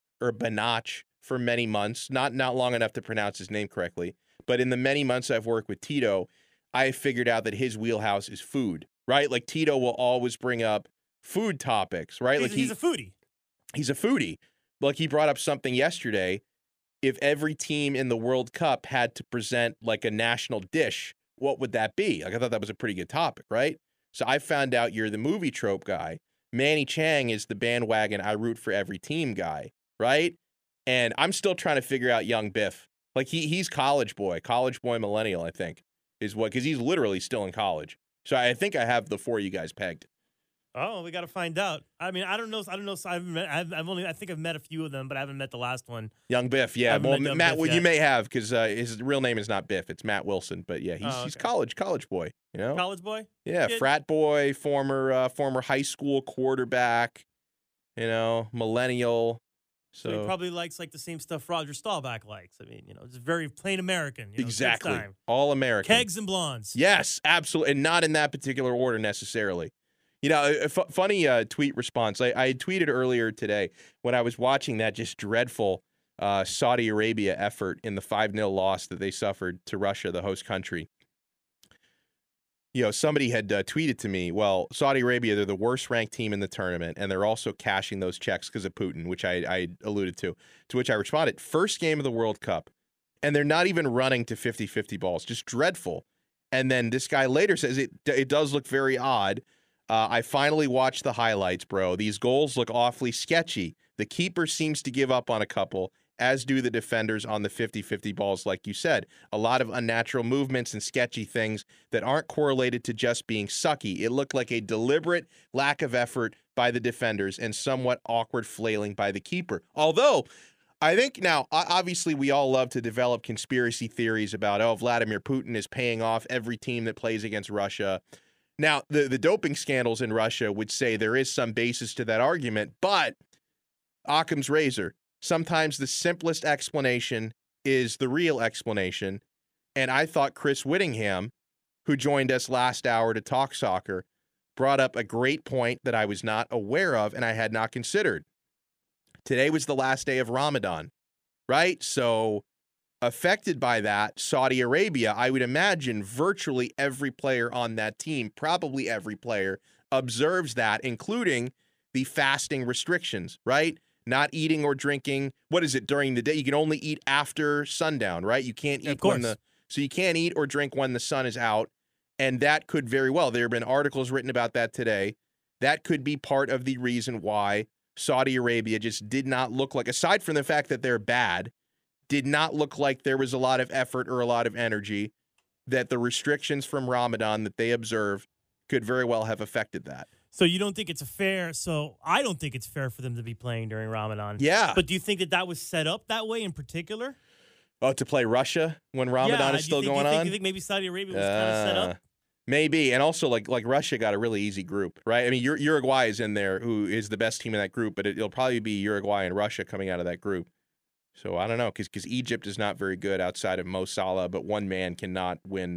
for many months, not long enough to pronounce his name correctly. But in the many months I've worked with Tito, I figured out that his wheelhouse is food, right? Like, Tito will always bring up food topics, right? He's a foodie. He's a foodie. Like, he brought up something yesterday. If every team in the World Cup had to present like a national dish, what would that be? Like, I thought that was a pretty good topic, right? So I found out you're the movie trope guy. Manny Chang is the bandwagon I root for every team guy, right? And I'm still trying to figure out young Biff. Like, he's college boy millennial, I think, is what, because he's literally still in college. So I think I have the four of you guys pegged. Oh, we got to find out. I mean, I don't know. I think I've met a few of them, but I haven't met the last one. Young Biff, yeah. Well, Matt, you may have, because his real name is not Biff. It's Matt Wilson. But yeah, he's college boy. You know, college boy. Yeah, Kid. Frat boy, former high school quarterback. You know, millennial. So he probably likes like the same stuff Roger Staubach likes. I mean, you know, it's very plain American. You know, exactly. All American. Kegs and blondes. Yes, absolutely, and not in that particular order necessarily. You know, a funny tweet response. I had tweeted earlier today when I was watching that just dreadful Saudi Arabia effort in the 5-0 loss that they suffered to Russia, the host country. You know, somebody had tweeted to me, well, Saudi Arabia, they're the worst ranked team in the tournament, and they're also cashing those checks because of Putin, which I alluded to which I responded, first game of the World Cup, and they're not even running to 50-50 balls, just dreadful. And then this guy later says it does look very odd. I finally watched the highlights, bro. These goals look awfully sketchy. The keeper seems to give up on a couple, as do the defenders on the 50-50 balls, like you said. A lot of unnatural movements and sketchy things that aren't correlated to just being sucky. It looked like a deliberate lack of effort by the defenders and somewhat awkward flailing by the keeper. Although, I think now, obviously, we all love to develop conspiracy theories about, Vladimir Putin is paying off every team that plays against Russia. Now, the doping scandals in Russia would say there is some basis to that argument, but Occam's razor. Sometimes the simplest explanation is the real explanation. And I thought Chris Whittingham, who joined us last hour to talk soccer, brought up a great point that I was not aware of and I had not considered. Today was the last day of Ramadan, right? So affected by that, Saudi Arabia, I would imagine virtually every player on that team, probably every player, observes that, including the fasting restrictions, right? Not eating or drinking. What is it during the day? You can only eat after sundown, right? You can't eat so you can't eat or drink when the sun is out. And that could very well, there have been articles written about that today. That could be part of the reason why Saudi Arabia just did not look like, aside from the fact that they're bad, did not look like there was a lot of effort or a lot of energy, that the restrictions from Ramadan that they observe could very well have affected that. So you don't think it's I don't think it's fair for them to be playing during Ramadan. Yeah. But do you think that was set up that way in particular? Oh, to play Russia when Ramadan is still going on? You think maybe Saudi Arabia was kind of set up? Maybe. And also, like Russia got a really easy group, right? I mean, Uruguay is in there, who is the best team in that group, but it'll probably be Uruguay and Russia coming out of that group. So I don't know, because Egypt is not very good outside of Mo Salah, but one man cannot win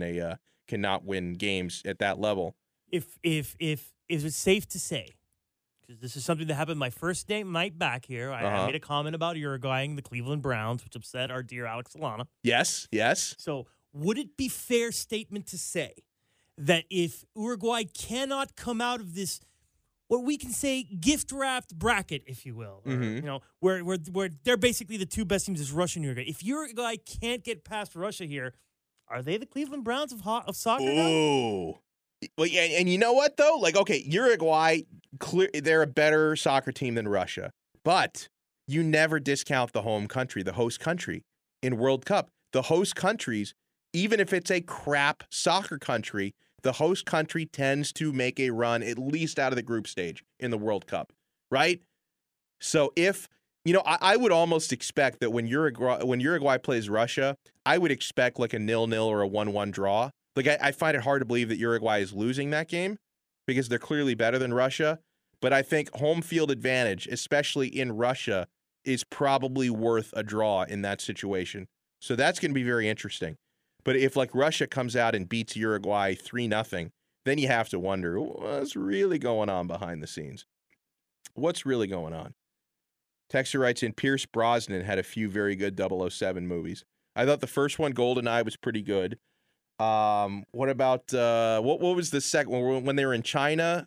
games at that level. If it's safe to say, because this is something that happened my first night back here, I made a comment about Uruguay and the Cleveland Browns, which upset our dear Alex Solana. Yes. So would it be fair statement to say that if Uruguay cannot come out of this, what we can say, gift-wrapped bracket, if you will, or, where they're basically the two best teams is Russia and Uruguay. If Uruguay can't get past Russia here, are they the Cleveland Browns of soccer now? Ooh. Well, and you know what, though? Like, okay, Uruguay, they're a better soccer team than Russia. But you never discount the home country, the host country in World Cup. The host countries, even if it's a crap soccer country, the host country tends to make a run at least out of the group stage in the World Cup, right? So if, I would almost expect that when Uruguay plays Russia, I would expect like a 0-0 or a 1-1 draw. Like, I find it hard to believe that Uruguay is losing that game because they're clearly better than Russia. But I think home field advantage, especially in Russia, is probably worth a draw in that situation. So that's going to be very interesting. But if, like, Russia comes out and beats Uruguay 3-0, then you have to wonder, what's really going on behind the scenes? What's really going on? Texter writes in, Pierce Brosnan had a few very good 007 movies. I thought the first one, GoldenEye, was pretty good. What about what was the second one when they were in China?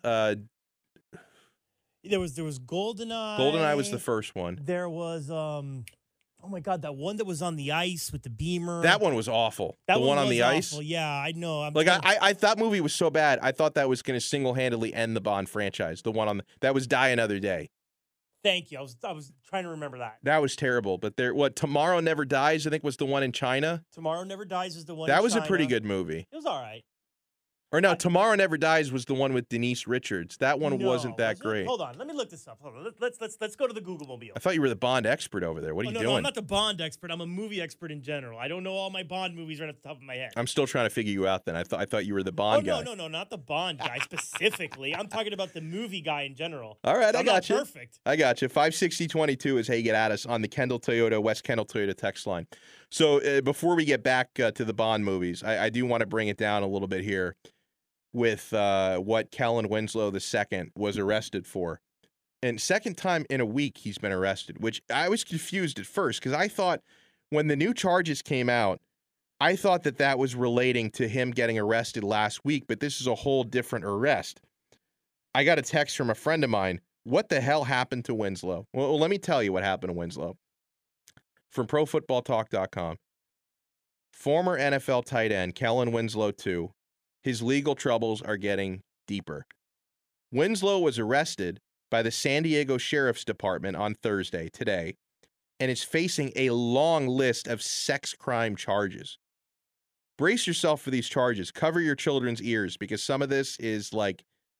There was GoldenEye. GoldenEye was the first one. There was oh my God, that one that was on the ice with the beamer. That one was awful. The one on the awful. ice. Yeah, I know. I thought movie was so bad. I thought that was going to single-handedly end the Bond franchise. The one that was Die Another Day. Thank you. I was trying to remember that. That was terrible. But Tomorrow Never Dies, I think, was the one in China. Tomorrow Never Dies is the one. That was China. a pretty good movie. It was all right. Or no, Tomorrow Never Dies was the one with Denise Richards. That one wasn't that great. Hold on, let me look this up. Hold on. Let's go to the Google Mobile. I thought you were the Bond expert over there. What are you doing? No, I'm not the Bond expert. I'm a movie expert in general. I don't know all my Bond movies right off the top of my head. I'm still trying to figure you out then. I thought you were the Bond guy. No, not the Bond guy specifically. I'm talking about the movie guy in general. All right, I got you. Perfect. I got you. 56022 is how you get at us on the Kendall Toyota, West Kendall Toyota text line. So before we get back to the Bond movies, I do want to bring it down a little bit here with what Kellen Winslow II was arrested for. And second time in a week he's been arrested, which I was confused at first because I thought when the new charges came out, I thought that was relating to him getting arrested last week, but this is a whole different arrest. I got a text from a friend of mine. What the hell happened to Winslow? Well, let me tell you what happened to Winslow. From ProFootballTalk.com. Former NFL tight end Kellen Winslow II. His legal troubles are getting deeper. Winslow was arrested by the San Diego Sheriff's Department on Thursday, today, and is facing a long list of sex crime charges. Brace yourself for these charges. Cover your children's ears because some of this is like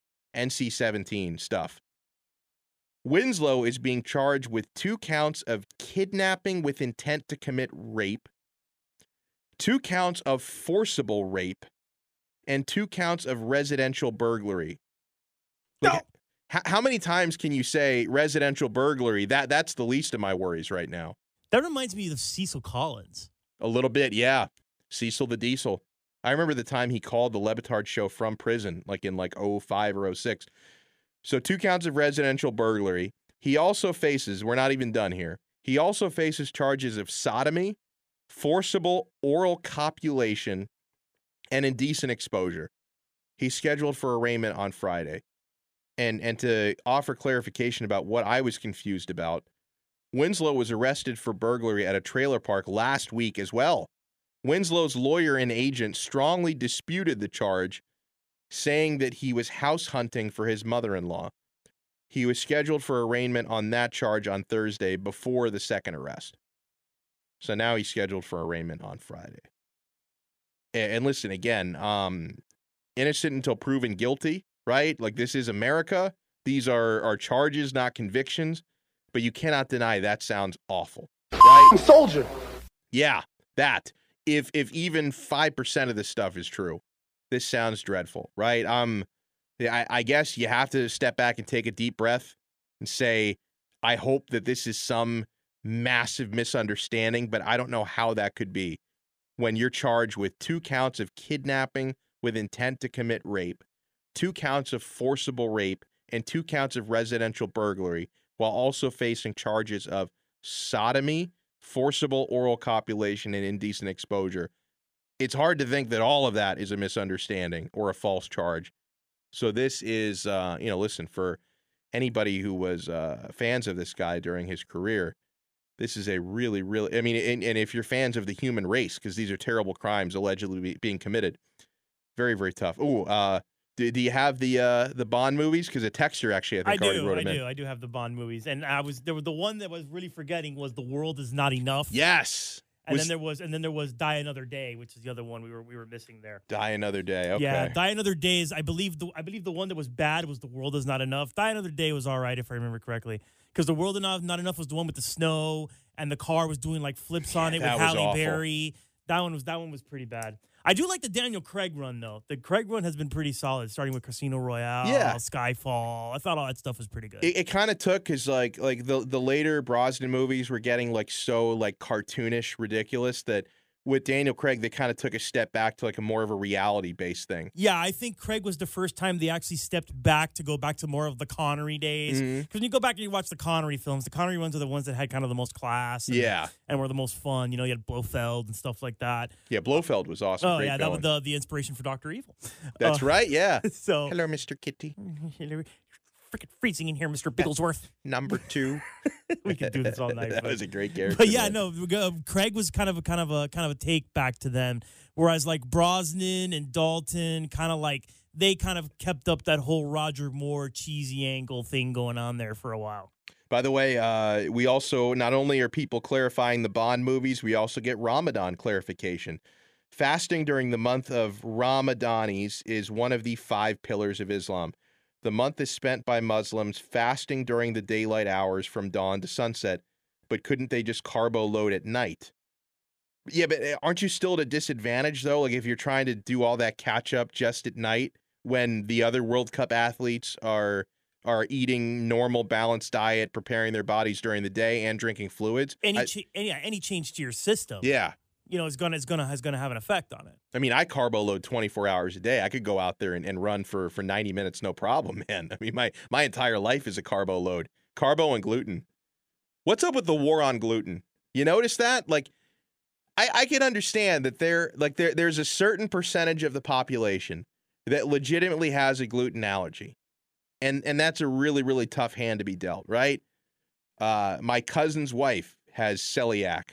NC-17 stuff. Winslow is being charged with 2 counts of kidnapping with intent to commit rape, 2 counts of forcible rape, and 2 counts of residential burglary. Like, how many times can you say residential burglary? That's the least of my worries right now. That reminds me of Cecil Collins. A little bit, yeah. Cecil the Diesel. I remember the time he called the Le Batard show from prison, like in 05 or 06. So 2 counts of residential burglary. He also faces, we're not even done here, he also faces charges of sodomy, forcible oral copulation, and indecent exposure. He's scheduled for arraignment on Friday. And to offer clarification about what I was confused about, Winslow was arrested for burglary at a trailer park last week as well. Winslow's lawyer and agent strongly disputed the charge, saying that he was house hunting for his mother-in-law. He was scheduled for arraignment on that charge on Thursday before the second arrest. So now he's scheduled for arraignment on Friday. And listen, again, innocent until proven guilty, right? Like, this is America. These are charges, not convictions. But you cannot deny that sounds awful, right? Soldier. Yeah, that. If even 5% of this stuff is true, this sounds dreadful, right? I guess you have to step back and take a deep breath and say, I hope that this is some massive misunderstanding, but I don't know how that could be when you're charged with 2 counts of kidnapping with intent to commit rape, 2 counts of forcible rape, and 2 counts of residential burglary, while also facing charges of sodomy, forcible oral copulation, and indecent exposure. It's hard to think that all of that is a misunderstanding or a false charge. So this is, listen, for anybody who was fans of this guy during his career, this is a really, really, I mean, and if you're fans of the human race, because these are terrible crimes allegedly being committed, very, very tough. Ooh, do you have the Bond movies? Because a texter actually, I think, already wrote them in. I do have the Bond movies, and there was the one that was really forgetting was The World Is Not Enough. Yes, and then there was Die Another Day, which is the other one we were missing there. Die Another Day. Okay. Yeah, Die Another Day is I believe the one that was bad was The World Is Not Enough. Die Another Day was all right if I remember correctly, because The World Is Not Enough was the one with the snow and the car was doing like flips on it with Halle Berry. That one was pretty bad. I do like the Daniel Craig run, though. The Craig run has been pretty solid, starting with Casino Royale, Skyfall. I thought all that stuff was pretty good. It kind of took, because like the later Brosnan movies were getting like so like cartoonish, ridiculous, that with Daniel Craig, they kind of took a step back to like a more of a reality-based thing. Yeah, I think Craig was the first time they actually stepped back to go back to more of the Connery days. Because when you go back and you watch the Connery films, the Connery ones are the ones that had kind of the most class. And were the most fun. You know, you had Blofeld and stuff like that. Yeah, Blofeld was awesome. Oh, yeah, that was the inspiration for Dr. Evil. That's right, yeah. So, hello, Mr. Kitty. Hello. Freaking freezing in here, Mr. Bigglesworth. Number 2. We could do this all night. That was a great character. But yeah, no, Craig was kind of a take back to them, whereas like Brosnan and Dalton they kind of kept up that whole Roger Moore cheesy angle thing going on there for a while. By the way, we also, not only are people clarifying the Bond movies, we also get Ramadan clarification. Fasting during the month of Ramadanis is one of the 5 pillars of Islam. The month is spent by Muslims fasting during the daylight hours from dawn to sunset, but couldn't they just carbo load at night? Yeah, but aren't you still at a disadvantage, though? Like, if you're trying to do all that catch-up just at night when the other World Cup athletes are eating normal, balanced diet, preparing their bodies during the day, and drinking fluids? Any change to your system. Yeah. You know, is gonna have an effect on it. I mean, I carbo load 24 hours a day. I could go out there and run for 90 minutes, no problem, man. I mean, my entire life is a carbo load. Carbo and gluten. What's up with the war on gluten? You notice that? Like, I can understand that there's a certain percentage of the population that legitimately has a gluten allergy. And that's a really, really tough hand to be dealt, right? My cousin's wife has celiac.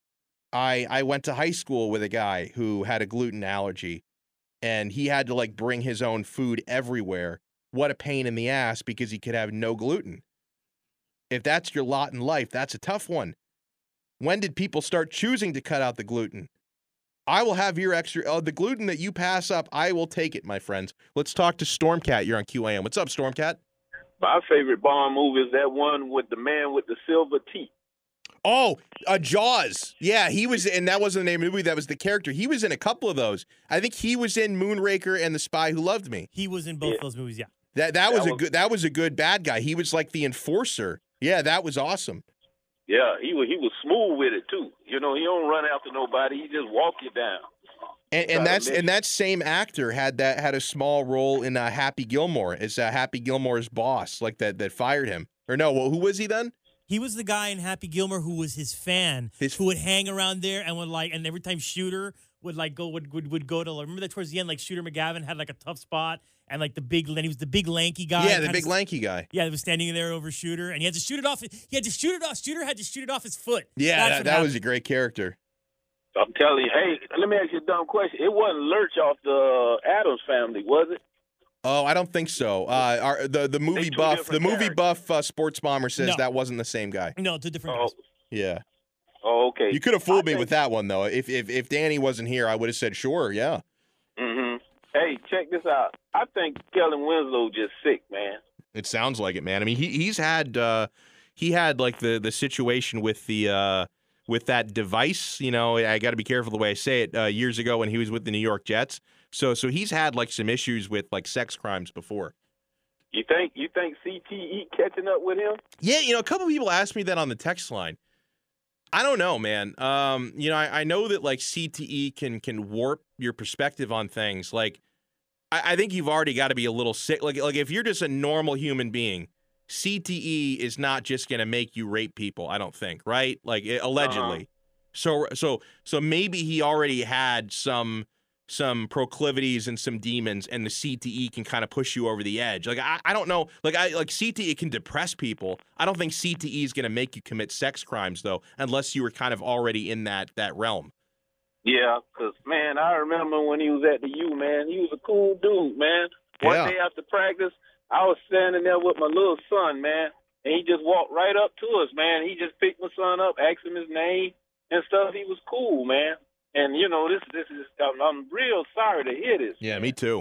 I went to high school with a guy who had a gluten allergy, and he had to like bring his own food everywhere what a pain in the ass because he could have no gluten. If that's your lot in life, that's a tough one. When did people start choosing to cut out the gluten? I will have your extra, the gluten that you pass up, I will take it, my friends. Let's talk to Stormcat. You're on QAM. What's up, Stormcat? My favorite Bond movie is that one with the man with the silver teeth. Oh, Jaws. Yeah, he was, and that wasn't the name of the movie. That was the character. He was in a couple of those. I think he was in Moonraker and The Spy Who Loved Me. He was in both those movies. Yeah. That was a good bad guy. He was like the enforcer. Yeah, that was awesome. Yeah, he was smooth with it too. You know, he don't run after nobody. He just walk you down. And that same actor had a small role in Happy Gilmore as Happy Gilmore's boss, like that fired him. Or no, well, who was he then? He was the guy in Happy Gilmore who was his fan, who would hang around there and would and every time Shooter would go to, remember that towards the end, like Shooter McGavin had like a tough spot and like he was the big lanky guy. Yeah, the big lanky guy. Yeah, he was standing there over Shooter and he had to shoot it off. Shooter had to shoot it off his foot. Yeah, that was a great character. I'm telling you, hey, let me ask you a dumb question. It wasn't Lurch off the Addams Family, was it? Oh, I don't think so. The movie buff sports bomber says that wasn't the same guy. No, it's a different guy. Yeah. Oh, okay. You could have fooled me with that one though. If Danny wasn't here, I would have said sure. Yeah. Mm-hmm. Hey, check this out. I think Kellen Winslow just sick, man. It sounds like it, man. I mean, he had like the situation with the with that device. You know, I got to be careful the way I say it. Years ago when he was with the New York Jets. So he's had like some issues with like sex crimes before. You think CTE catching up with him? Yeah, you know, a couple people asked me that on the text line. I don't know, man. You know, I know that like CTE can warp your perspective on things. Like, I think you've already got to be a little sick. Like if you're just a normal human being, CTE is not just going to make you rape people. I don't think, right? Like allegedly. So maybe he already had some proclivities and some demons, and the CTE can kind of push you over the edge. Like I don't know. Like CTE can depress people. I don't think CTE is going to make you commit sex crimes though, unless you were kind of already in that realm. Yeah, because man, I remember when he was at the U, man. He was a cool dude, man. One day after practice, I was standing there with my little son, man, and he just walked right up to us, man. He just picked my son up, asked him his name and stuff. He was cool, man. And, you know, this is, I'm real sorry to hear this. Yeah, me too.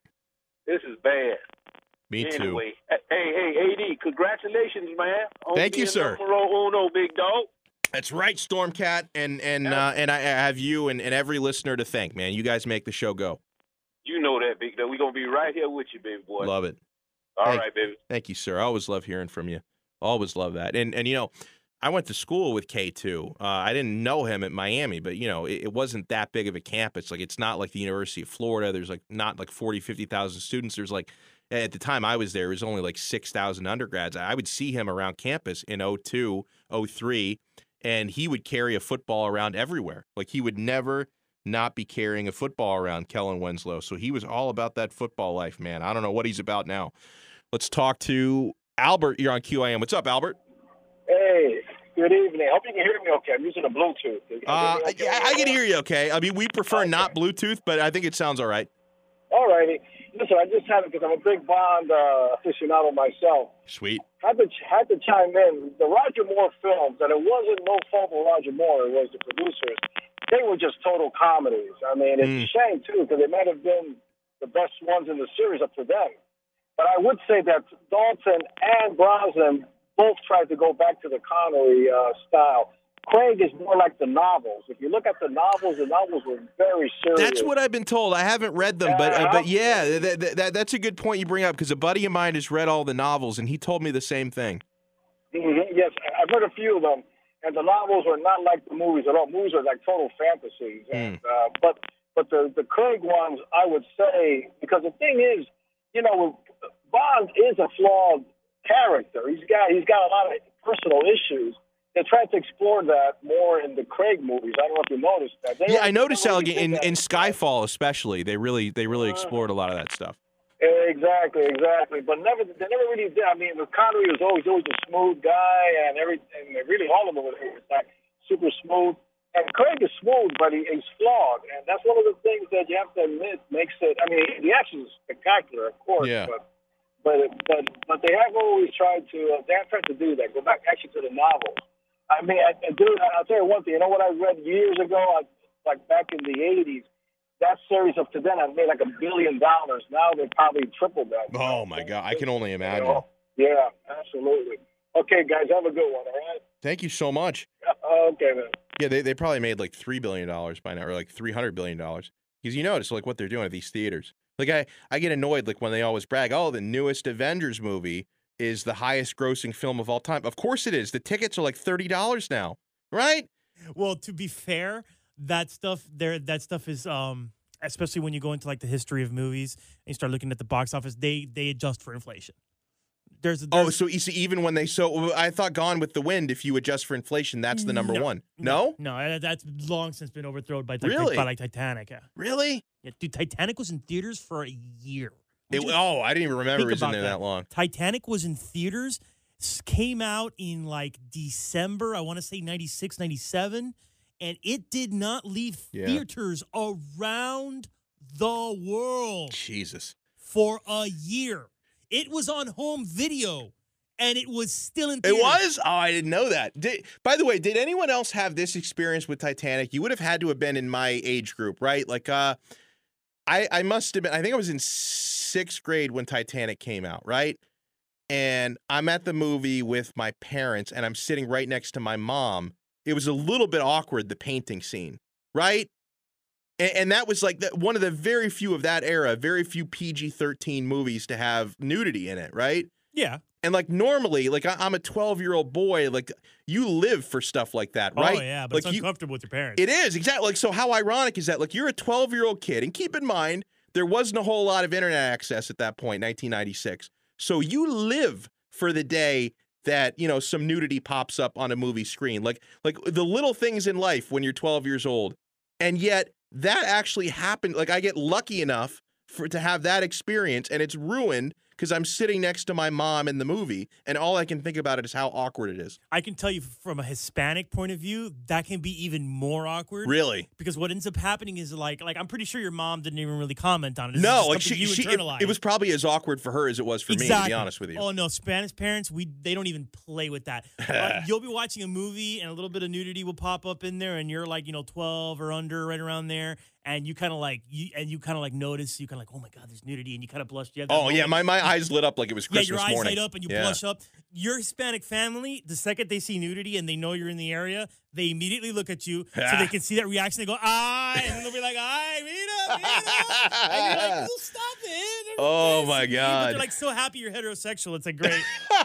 This is bad. Me too. Anyway, hey, AD, congratulations, man. Thank you, sir. Numero uno, big dog. That's right, Stormcat, and I have you and every listener to thank, man. You guys make the show go. You know that, big dog. We're going to be right here with you, baby boy. Love it. All right, baby. Thank you, sir. I always love hearing from you. Always love that. And you know, I went to school with K2. I didn't know him at Miami, but, you know, it wasn't that big of a campus. Like, it's not like the University of Florida. There's, like, not like 40, 50,000 students. There's, like, at the time I was there, it was only like 6,000 undergrads. I would see him around campus in 02, 03, and he would carry a football around everywhere. Like, he would never not be carrying a football around, Kellen Winslow. So he was all about that football life, man. I don't know what he's about now. Let's talk to Albert. You're on QAM. What's up, Albert? Hey, good evening. Hope you can hear me okay. I'm using a Bluetooth. I can hear you okay. I mean, we prefer not Bluetooth, but I think it sounds all right. All righty. Listen, I just had it because I'm a big Bond aficionado myself. Sweet. Had to chime in. The Roger Moore films, and it wasn't no fault of Roger Moore, it was the producers. They were just total comedies. I mean, it's a shame, too, because they might have been the best ones in the series up to them. But I would say that Dalton and Brosnan both tried to go back to the Connery style. Craig is more like the novels. If you look at the novels were very serious. That's what I've been told. I haven't read them, but yeah, that's a good point you bring up because a buddy of mine has read all the novels, and he told me the same thing. Mm-hmm. Yes, I've read a few of them, and the novels are not like the movies at all. Movies are like total fantasies. And, but the Craig ones, I would say, because the thing is, you know, Bond is a flawed character. He's got a lot of personal issues. They tried to explore that more in the Craig movies. I don't know if you noticed that. I noticed that in Skyfall especially. They really explored a lot of that stuff. Exactly. But they never really did. I mean, with Connery was always a smooth guy, and really all of them was like super smooth. And Craig is smooth, but he's flawed, and that's one of the things that you have to admit makes it. I mean, the action is spectacular, of course. Yeah. But they have always tried to do that. Go back actually to the novels. I mean, dude, I'll tell you one thing. You know what I read years ago, like back in the 80s? That series up to then had made like $1 billion. Now they probably tripled that. Oh, my God. I can only imagine. Yeah, absolutely. Okay, guys, have a good one, all right? Thank you so much. Okay, man. Yeah, they probably made like $3 billion by now, or like $300 billion. Because you notice like what they're doing at these theaters. Like I get annoyed like when they always brag, oh, the newest Avengers movie is the highest grossing film of all time. Of course it is. The tickets are like $30 now, right? Well, to be fair, that stuff is especially when you go into like the history of movies and you start looking at the box office, they adjust for inflation. There's so you see, even when I thought Gone with the Wind, if you adjust for inflation, that's the number one. No, that's long since been overthrown by like Titanic. Yeah. Really? Yeah, dude, Titanic was in theaters for a year. I didn't even remember it was in there that long. Titanic was in theaters, came out in like December, I want to say 96, 97, and it did not leave theaters around the world. Jesus. For a year. It was on home video, and it was still in theaters. It was? Oh, I didn't know that. By the way, did anyone else have this experience with Titanic? You would have had to have been in my age group, right? Like, I must have been, I think I was in 6th grade when Titanic came out, right? And I'm at the movie with my parents, and I'm sitting right next to my mom. It was a little bit awkward, the painting scene, right? And that was like one of the very few of that era, very few PG-13 movies to have nudity in it, right? Yeah. And like normally, like I'm a 12-year-old boy, like you live for stuff like that, right? Oh, yeah, but like it's uncomfortable with your parents. It is, exactly. Like, so how ironic is that? Like you're a 12-year-old kid, and keep in mind, there wasn't a whole lot of internet access at that point, 1996. So you live for the day that, you know, some nudity pops up on a movie screen. Like the little things in life when you're 12 years old. And yet, that actually happened. Like I get lucky enough to have that experience, and it's ruined because I'm sitting next to my mom in the movie, and all I can think about it is how awkward it is. I can tell you from a Hispanic point of view, that can be even more awkward. Really? Because what ends up happening is like I'm pretty sure your mom didn't even really comment on it. No, like she it was probably as awkward for her as it was for me, to be honest with you. Oh no, Spanish parents, they don't even play with that. You'll be watching a movie and a little bit of nudity will pop up in there, and you're like 12 or under, right around there. And you kind of like notice, you kind of like, oh my God, there's nudity, and you kind of blush. Yeah, my eyes lit up like it was Christmas morning. Yeah, your eyes light up and you blush up. Your Hispanic family, the second they see nudity and they know you're in the area, they immediately look at you so they can see that reaction. They go, and then they'll be like, mira. And you're like, oh, stop it. Oh my God. But they're like so happy you're heterosexual. It's like great.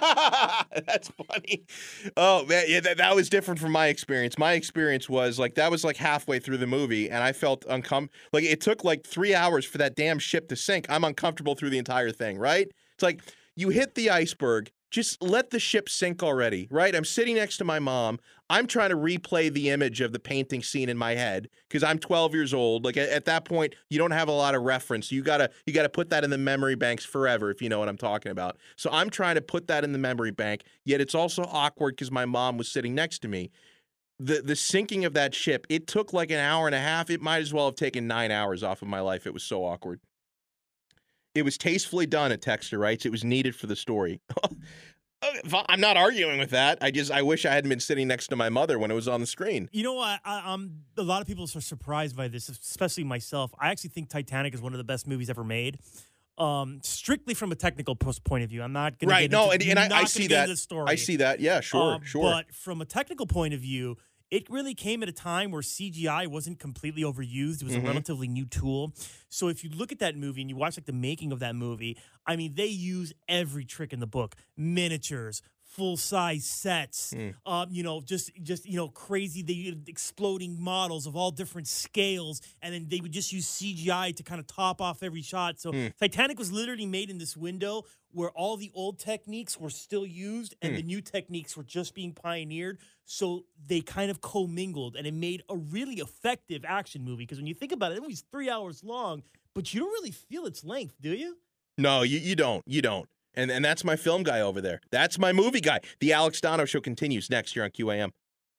That's funny. Oh man, yeah, that was different from my experience. My experience was like that was like halfway through the movie, and I felt uncomfortable. Like it took like 3 hours for that damn ship to sink. I'm uncomfortable through the entire thing, right? It's like you hit the iceberg. Just let the ship sink already, right? I'm sitting next to my mom. I'm trying to replay the image of the painting scene in my head because I'm 12 years old. Like at that point, you don't have a lot of reference. You gotta put that in the memory banks forever, if you know what I'm talking about. So I'm trying to put that in the memory bank. Yet it's also awkward because my mom was sitting next to me. The sinking of that ship, it took like an hour and a half. It might as well have taken 9 hours off of my life. It was so awkward. It was tastefully done, a texter writes. It was needed for the story. I'm not arguing with that. I wish I hadn't been sitting next to my mother when it was on the screen. You know what? A lot of people are surprised by this, especially myself. I actually think Titanic is one of the best movies ever made. Strictly from a technical point of view. I'm not going to get into, I see that. The story. I see that. Yeah, sure. But from a technical point of view, it really came at a time where CGI wasn't completely overused. It was a relatively new tool. So if you look at that movie and you watch like the making of that movie, I mean, they use every trick in the book. Miniatures, full-size sets, crazy, exploding models of all different scales, and then they would just use CGI to kind of top off every shot. So Titanic was literally made in this window where all the old techniques were still used and the new techniques were just being pioneered. So they kind of commingled, and it made a really effective action movie. Because when you think about it, the movie's 3 hours long, but you don't really feel its length, do you? No, you don't. You don't. And that's my film guy over there. That's my movie guy. The Alex Dono Show continues next year on QAM.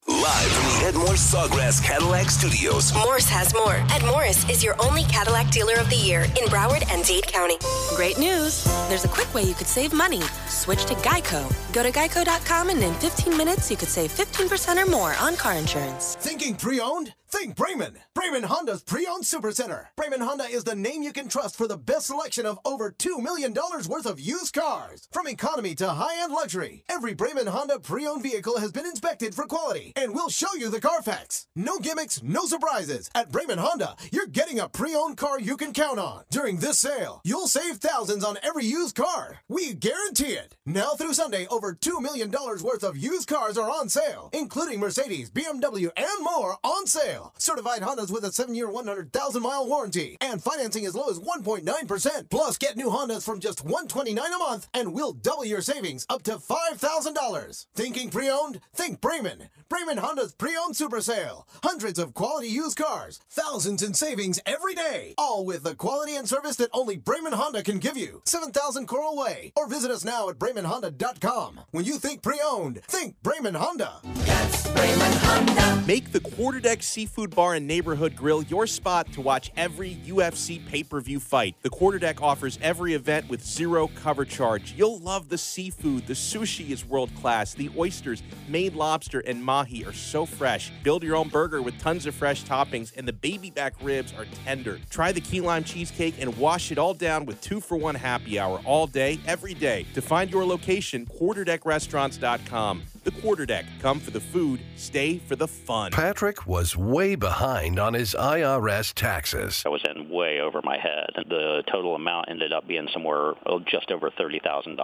Live from the Ed Morse Sawgrass Cadillac Studios. Morse has more. Ed Morse is your only Cadillac dealer of the year in Broward and Dade County. Great news. There's a quick way you could save money. Switch to Geico. Go to geico.com and in 15 minutes you could save 15% or more on car insurance. Thinking pre-owned? Think Brayman. Brayman Honda's Pre-Owned Supercenter. Brayman Honda is the name you can trust for the best selection of over $2 million worth of used cars. From economy to high-end luxury, every Brayman Honda pre-owned vehicle has been inspected for quality, and we'll show you the Carfax. No gimmicks, no surprises. At Brayman Honda, you're getting a pre-owned car you can count on. During this sale, you'll save thousands on every used car. We guarantee it. Now through Sunday, over $2 million worth of used cars are on sale, including Mercedes, BMW, and more on sale. Certified Hondas with a 7-year, 100,000-mile warranty. And financing as low as 1.9%. Plus, get new Hondas from just $129 a month, and we'll double your savings up to $5,000. Thinking pre-owned? Think Brayman. Brayman Honda's Pre-Owned Super Sale. Hundreds of quality used cars. Thousands in savings every day. All with the quality and service that only Brayman Honda can give you. 7000 Coral Way. Or visit us now at BraymanHonda.com. When you think pre-owned, think Brayman Honda. That's Brayman Honda. Make the Quarterdeck Seafood Bar and Neighborhood Grill your spot to watch every UFC pay-per-view fight. The Quarterdeck offers every event with zero cover charge. You'll love the seafood. The sushi is world-class. The oysters, Maine lobster, and mahi are so fresh. Build your own burger with tons of fresh toppings, and the baby back ribs are tender. Try the key lime cheesecake and wash it all down with 2-for-1 happy hour all day, every day. To find your location, QuarterdeckRestaurants.com. The Quarterdeck. Come for the food, stay for the fun. Patrick was way behind on his IRS taxes. I was in way over my head. The total amount ended up being somewhere just over $30,000.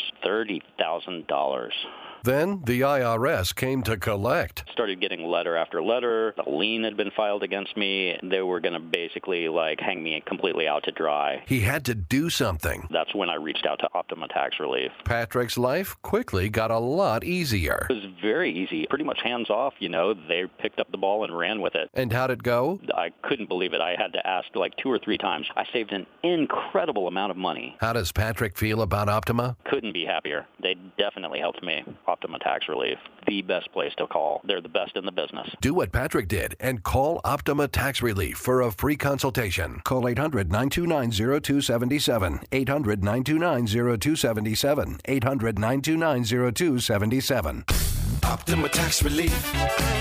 $30,000. Then the IRS came to collect. Started getting letter after letter. A lien had been filed against me. They were going to basically hang me completely out to dry. He had to do something. That's when I reached out to Optima Tax Relief. Patrick's life quickly got a lot easier. It was very easy, pretty much hands off. They picked up the ball and ran with it. And how'd it go? I couldn't believe it. I had to ask 2 or 3 times. I saved an incredible amount of money. How does Patrick feel about Optima? Couldn't be happier. They definitely helped me. Optima Tax Relief, the best place to call. They're the best in the business. Do what Patrick did and call Optima Tax Relief for a free consultation. Call 800-929-0277. 800-929-0277. 800-929-0277. Optima Tax Relief.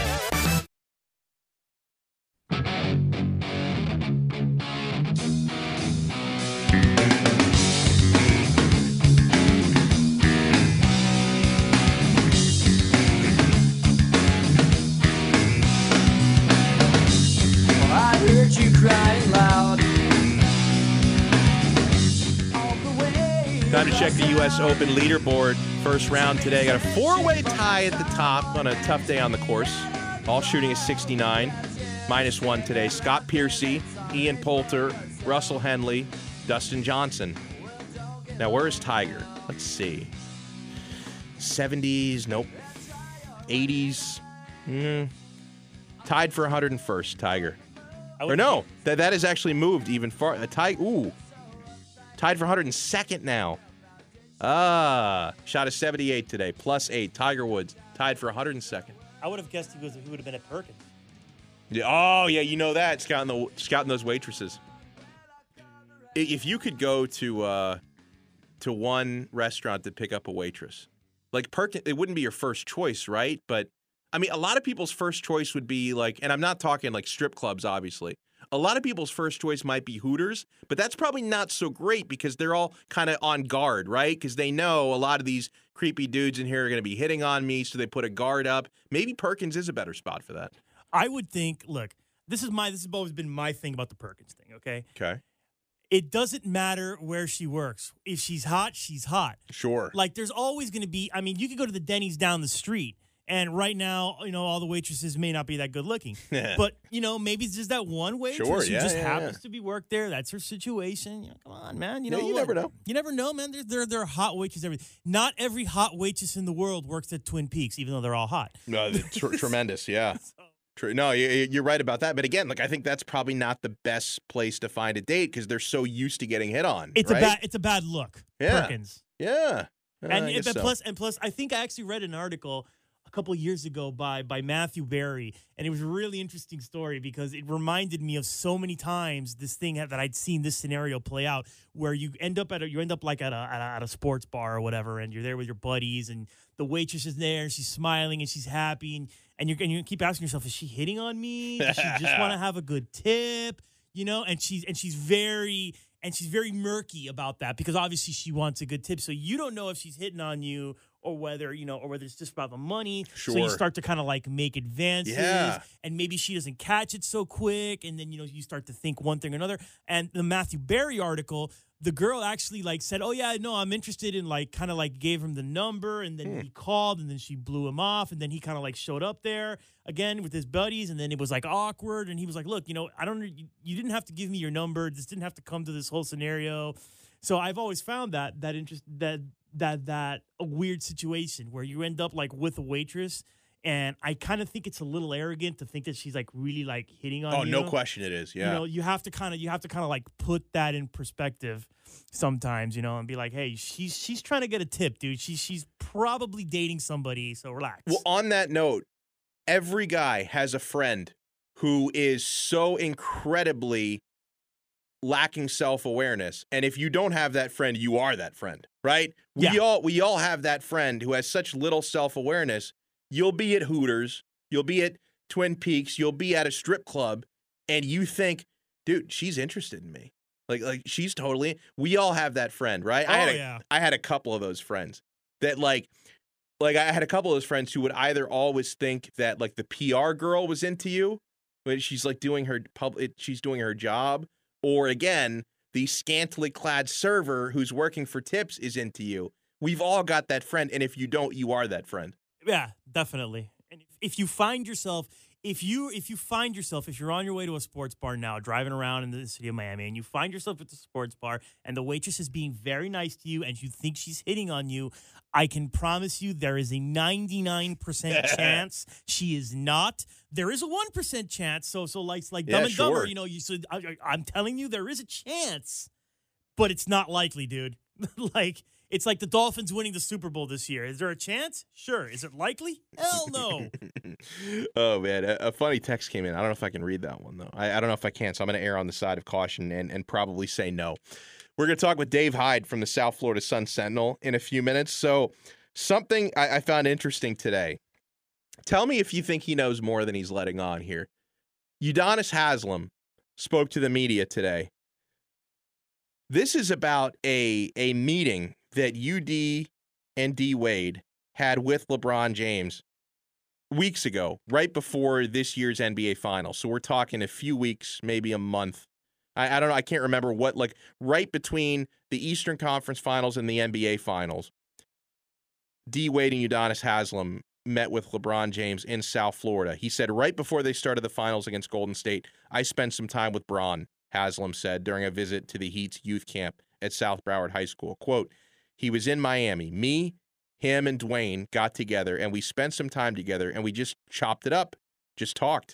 You crying loud. Time to check the U.S. Open leaderboard. First round today. Got a 4-way tie at the top on a tough day on the course. All shooting a 69. -1 today. Scott Piercy, Ian Poulter, Russell Henley, Dustin Johnson. Now, where is Tiger? Let's see. 70s? Nope. 80s? Tied for 101st, Tiger. Or no, that has actually moved even far. Tied for 102nd now. Shot a 78 today, +8. Tiger Woods tied for 102nd. I would have guessed he would have been at Perkins. Yeah, oh yeah, you know that scouting those waitresses. If you could go to one restaurant to pick up a waitress, like Perkins, it wouldn't be your first choice, right? But I mean, a lot of people's first choice would be and I'm not talking strip clubs, obviously. A lot of people's first choice might be Hooters, but that's probably not so great because they're all kind of on guard, right? Because they know a lot of these creepy dudes in here are going to be hitting on me, so they put a guard up. Maybe Perkins is a better spot for that. I would think, look, this has always been my thing about the Perkins thing, okay? Okay. It doesn't matter where she works. If she's hot, she's hot. Sure. There's always going to be, you could go to the Denny's down the street. And right now, all the waitresses may not be that good looking. But, maybe it's just that one waitress who just happens to be worked there. That's her situation. Come on, man. You never know. You never know, man. There are hot waitresses. Not every hot waitress in the world works at Twin Peaks, even though they're all hot. No, tremendous, yeah. True. No, you're right about that. But again, I think that's probably not the best place to find a date because they're so used to getting hit on. It's a bad look, yeah. Perkins. Yeah. And plus, I think I actually read an article a a couple of years ago by Matthew Berry, and it was a really interesting story because it reminded me of so many times this thing that I'd seen this scenario play out, where you end up at a sports bar or whatever, and you're there with your buddies, and the waitress is there, and she's smiling and she's happy, and you keep asking yourself, is she hitting on me? Does she just want to have a good tip? You know, and she's very murky about that because obviously she wants a good tip. So you don't know if she's hitting on you or whether it's just about the money. Sure. So you start to kind of like make advances, Yeah. and maybe she doesn't catch it so quick, and then you start to think one thing or another. And the Matthew Berry article, the girl actually like said, "Oh yeah, no, I'm interested," and like kind of like gave him the number, and then he called, and then she blew him off, and then he kind of like showed up there again with his buddies, and then it was like awkward, and he was like, "Look, you didn't have to give me your number. This didn't have to come to this whole scenario." So I've always found that a weird situation where you end up like with a waitress. And I kind of think it's a little arrogant to think that she's like really like hitting on you. Oh, no question it is. Yeah. You have to kind of like put that in perspective sometimes, and be like, hey, she's trying to get a tip, dude. She's probably dating somebody, so relax. Well, on that note, every guy has a friend who is so incredibly lacking self-awareness. And if you don't have that friend, you are that friend, right? We all have that friend who has such little self-awareness. You'll be at Hooters, you'll be at Twin Peaks, you'll be at a strip club, and you think, dude, she's interested in me. Like she's totally. We all have that friend, right? I had a couple of those friends that like I had a couple of those friends who would either always think that like the PR girl was into you, but she's like doing her she's doing her job, or again, the scantily clad server who's working for tips is into you. We've all got that friend, and if you don't, you are that friend. Yeah, definitely. And if you find yourself, if you're on your way to a sports bar now, driving around in the city of Miami, and you find yourself at the sports bar, and the waitress is being very nice to you, and you think she's hitting on you, I can promise you there is a 99% chance she is not. There is a 1% chance. So like Dumb and Dumber, I'm telling you, there is a chance, but it's not likely, dude. It's like the Dolphins winning the Super Bowl this year. Is there a chance? Sure. Is it likely? Hell no. Oh, man. A funny text came in. I don't know if I can read that one, though. I don't know if I can, so I'm going to err on the side of caution and probably say no. We're going to talk with Dave Hyde from the South Florida Sun-Sentinel in a few minutes. So something I found interesting today. Tell me if you think he knows more than he's letting on here. Udonis Haslem spoke to the media today. This is about a meeting that UD and D Wade had with LeBron James weeks ago, right before this year's NBA Finals. So we're talking a few weeks, maybe a month. I don't know. I can't remember what, like right between the Eastern Conference Finals and the NBA Finals. D Wade and Udonis Haslem met with LeBron James in South Florida. He said right before they started the finals against Golden State, I spent some time with Bron, Haslem said during a visit to the Heat's youth camp at South Broward High School. Quote, he was in Miami. Me, him, and Dwayne got together, and we spent some time together, and we just chopped it up, just talked.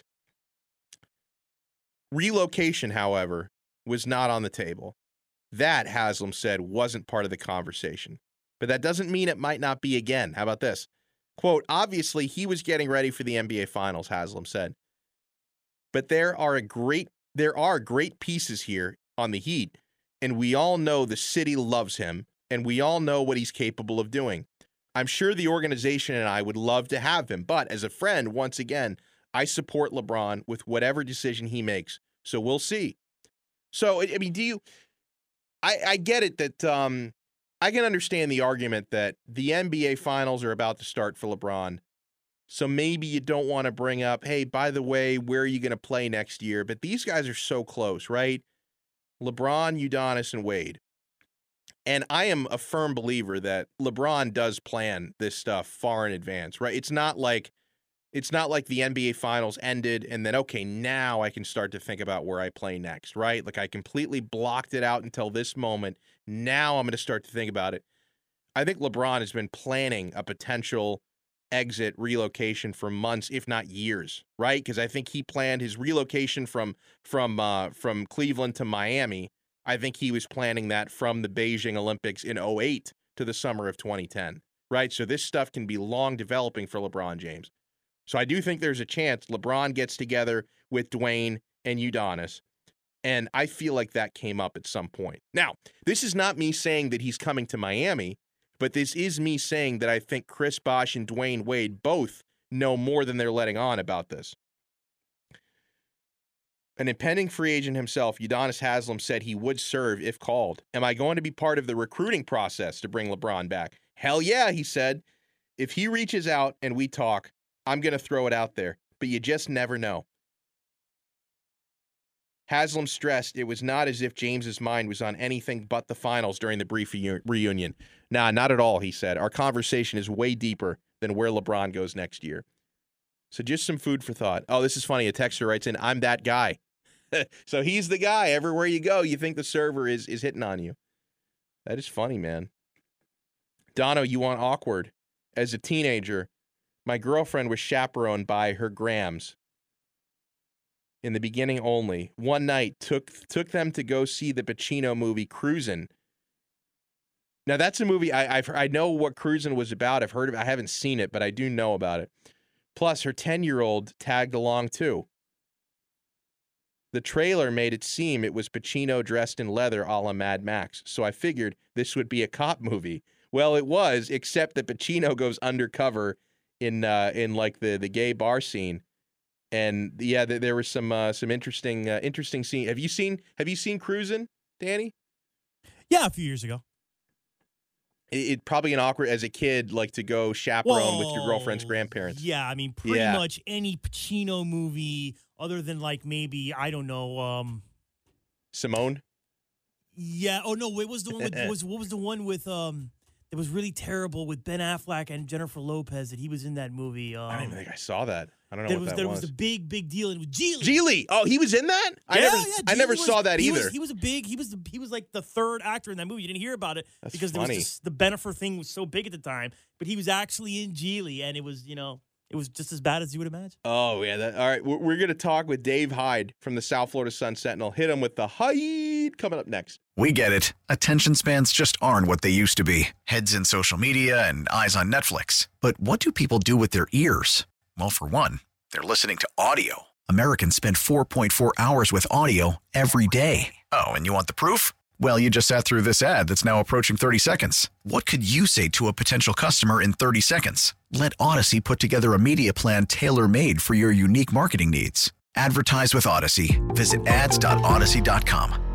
Relocation, however, was not on the table. That, Haslem said, wasn't part of the conversation. But that doesn't mean it might not be again. How about this? Quote, obviously, he was getting ready for the NBA Finals, Haslem said. But there are great pieces here on the Heat, and we all know the city loves him, and we all know what he's capable of doing. I'm sure the organization and I would love to have him, but as a friend, once again, I support LeBron with whatever decision he makes. So we'll see. So, I mean, I get it that I can understand the argument that the NBA Finals are about to start for LeBron. So maybe you don't want to bring up, hey, by the way, where are you going to play next year? But these guys are so close, right? LeBron, Udonis, and Wade. And I am a firm believer that LeBron does plan this stuff far in advance, right? It's not like the NBA Finals ended and then, okay, now I can start to think about where I play next, right? Like I completely blocked it out until this moment. Now I'm going to start to think about it. I think LeBron has been planning a potential exit relocation for months, if not years, right? Because I think he planned his relocation from Cleveland to Miami. I think he was planning that from the Beijing Olympics in 2008 to the summer of 2010. right? So this stuff can be long developing for LeBron James. So I do think there's a chance LeBron gets together with Dwayne and Udonis, and I feel like that came up at some point. Now, this is not me saying that he's coming to Miami, but this is me saying that I think Chris Bosh and Dwayne Wade both know more than they're letting on about this. An impending free agent himself, Udonis Haslem, said he would serve if called. Am I going to be part of the recruiting process to bring LeBron back? Hell yeah, he said. If he reaches out and we talk, I'm going to throw it out there, but you just never know. Haslem stressed it was not as if James's mind was on anything but the finals during the brief reunion. Nah, not at all, he said. Our conversation is way deeper than where LeBron goes next year. So just some food for thought. Oh, this is funny. A texter writes in, I'm that guy. So he's the guy. Everywhere you go, you think the server is hitting on you. That is funny, man. Dono, you want awkward. As a teenager, my girlfriend was chaperoned by her grams. In the beginning only. One night, took them to go see the Pacino movie Cruisin'. Now, that's a movie, I know what Cruisin' was about. I've heard of it. I haven't seen it, but I do know about it. Plus, her 10-year-old tagged along, too. The trailer made it seem it was Pacino dressed in leather a la Mad Max, so I figured this would be a cop movie. Well, it was, except that Pacino goes undercover in like the gay bar scene. And yeah, there was some interesting scene. Have you seen Cruisin', Danny? Yeah, a few years ago. It probably an awkward as a kid, like to go chaperone with your girlfriend's grandparents. Yeah, I mean, pretty much any Pacino movie other than like maybe, I don't know, Simone. Yeah. Oh no, it was the one with what was the one with that was really terrible with Ben Affleck and Jennifer Lopez that he was in that movie. I don't even think I saw that. I don't know what that was. There was a big deal. It was Geely. Geely. Oh, he was in that? I never saw that either. He was like the third actor in that movie. You didn't hear about it because funny. There was just, the Bennifer thing was so big at the time. But he was actually in Geely, and it was just as bad as you would imagine. Oh yeah. All right, we're gonna talk with Dave Hyde from the South Florida Sun Sentinel. Hit him with the Hyde coming up next. We get it. Attention spans just aren't what they used to be. Heads in social media and eyes on Netflix. But what do people do with their ears? Well, for one, they're listening to audio. Americans spend 4.4 hours with audio every day. Oh, and you want the proof? Well, you just sat through this ad that's now approaching 30 seconds. What could you say to a potential customer in 30 seconds? Let Odyssey put together a media plan tailor-made for your unique marketing needs. Advertise with Odyssey. Visit ads.odyssey.com.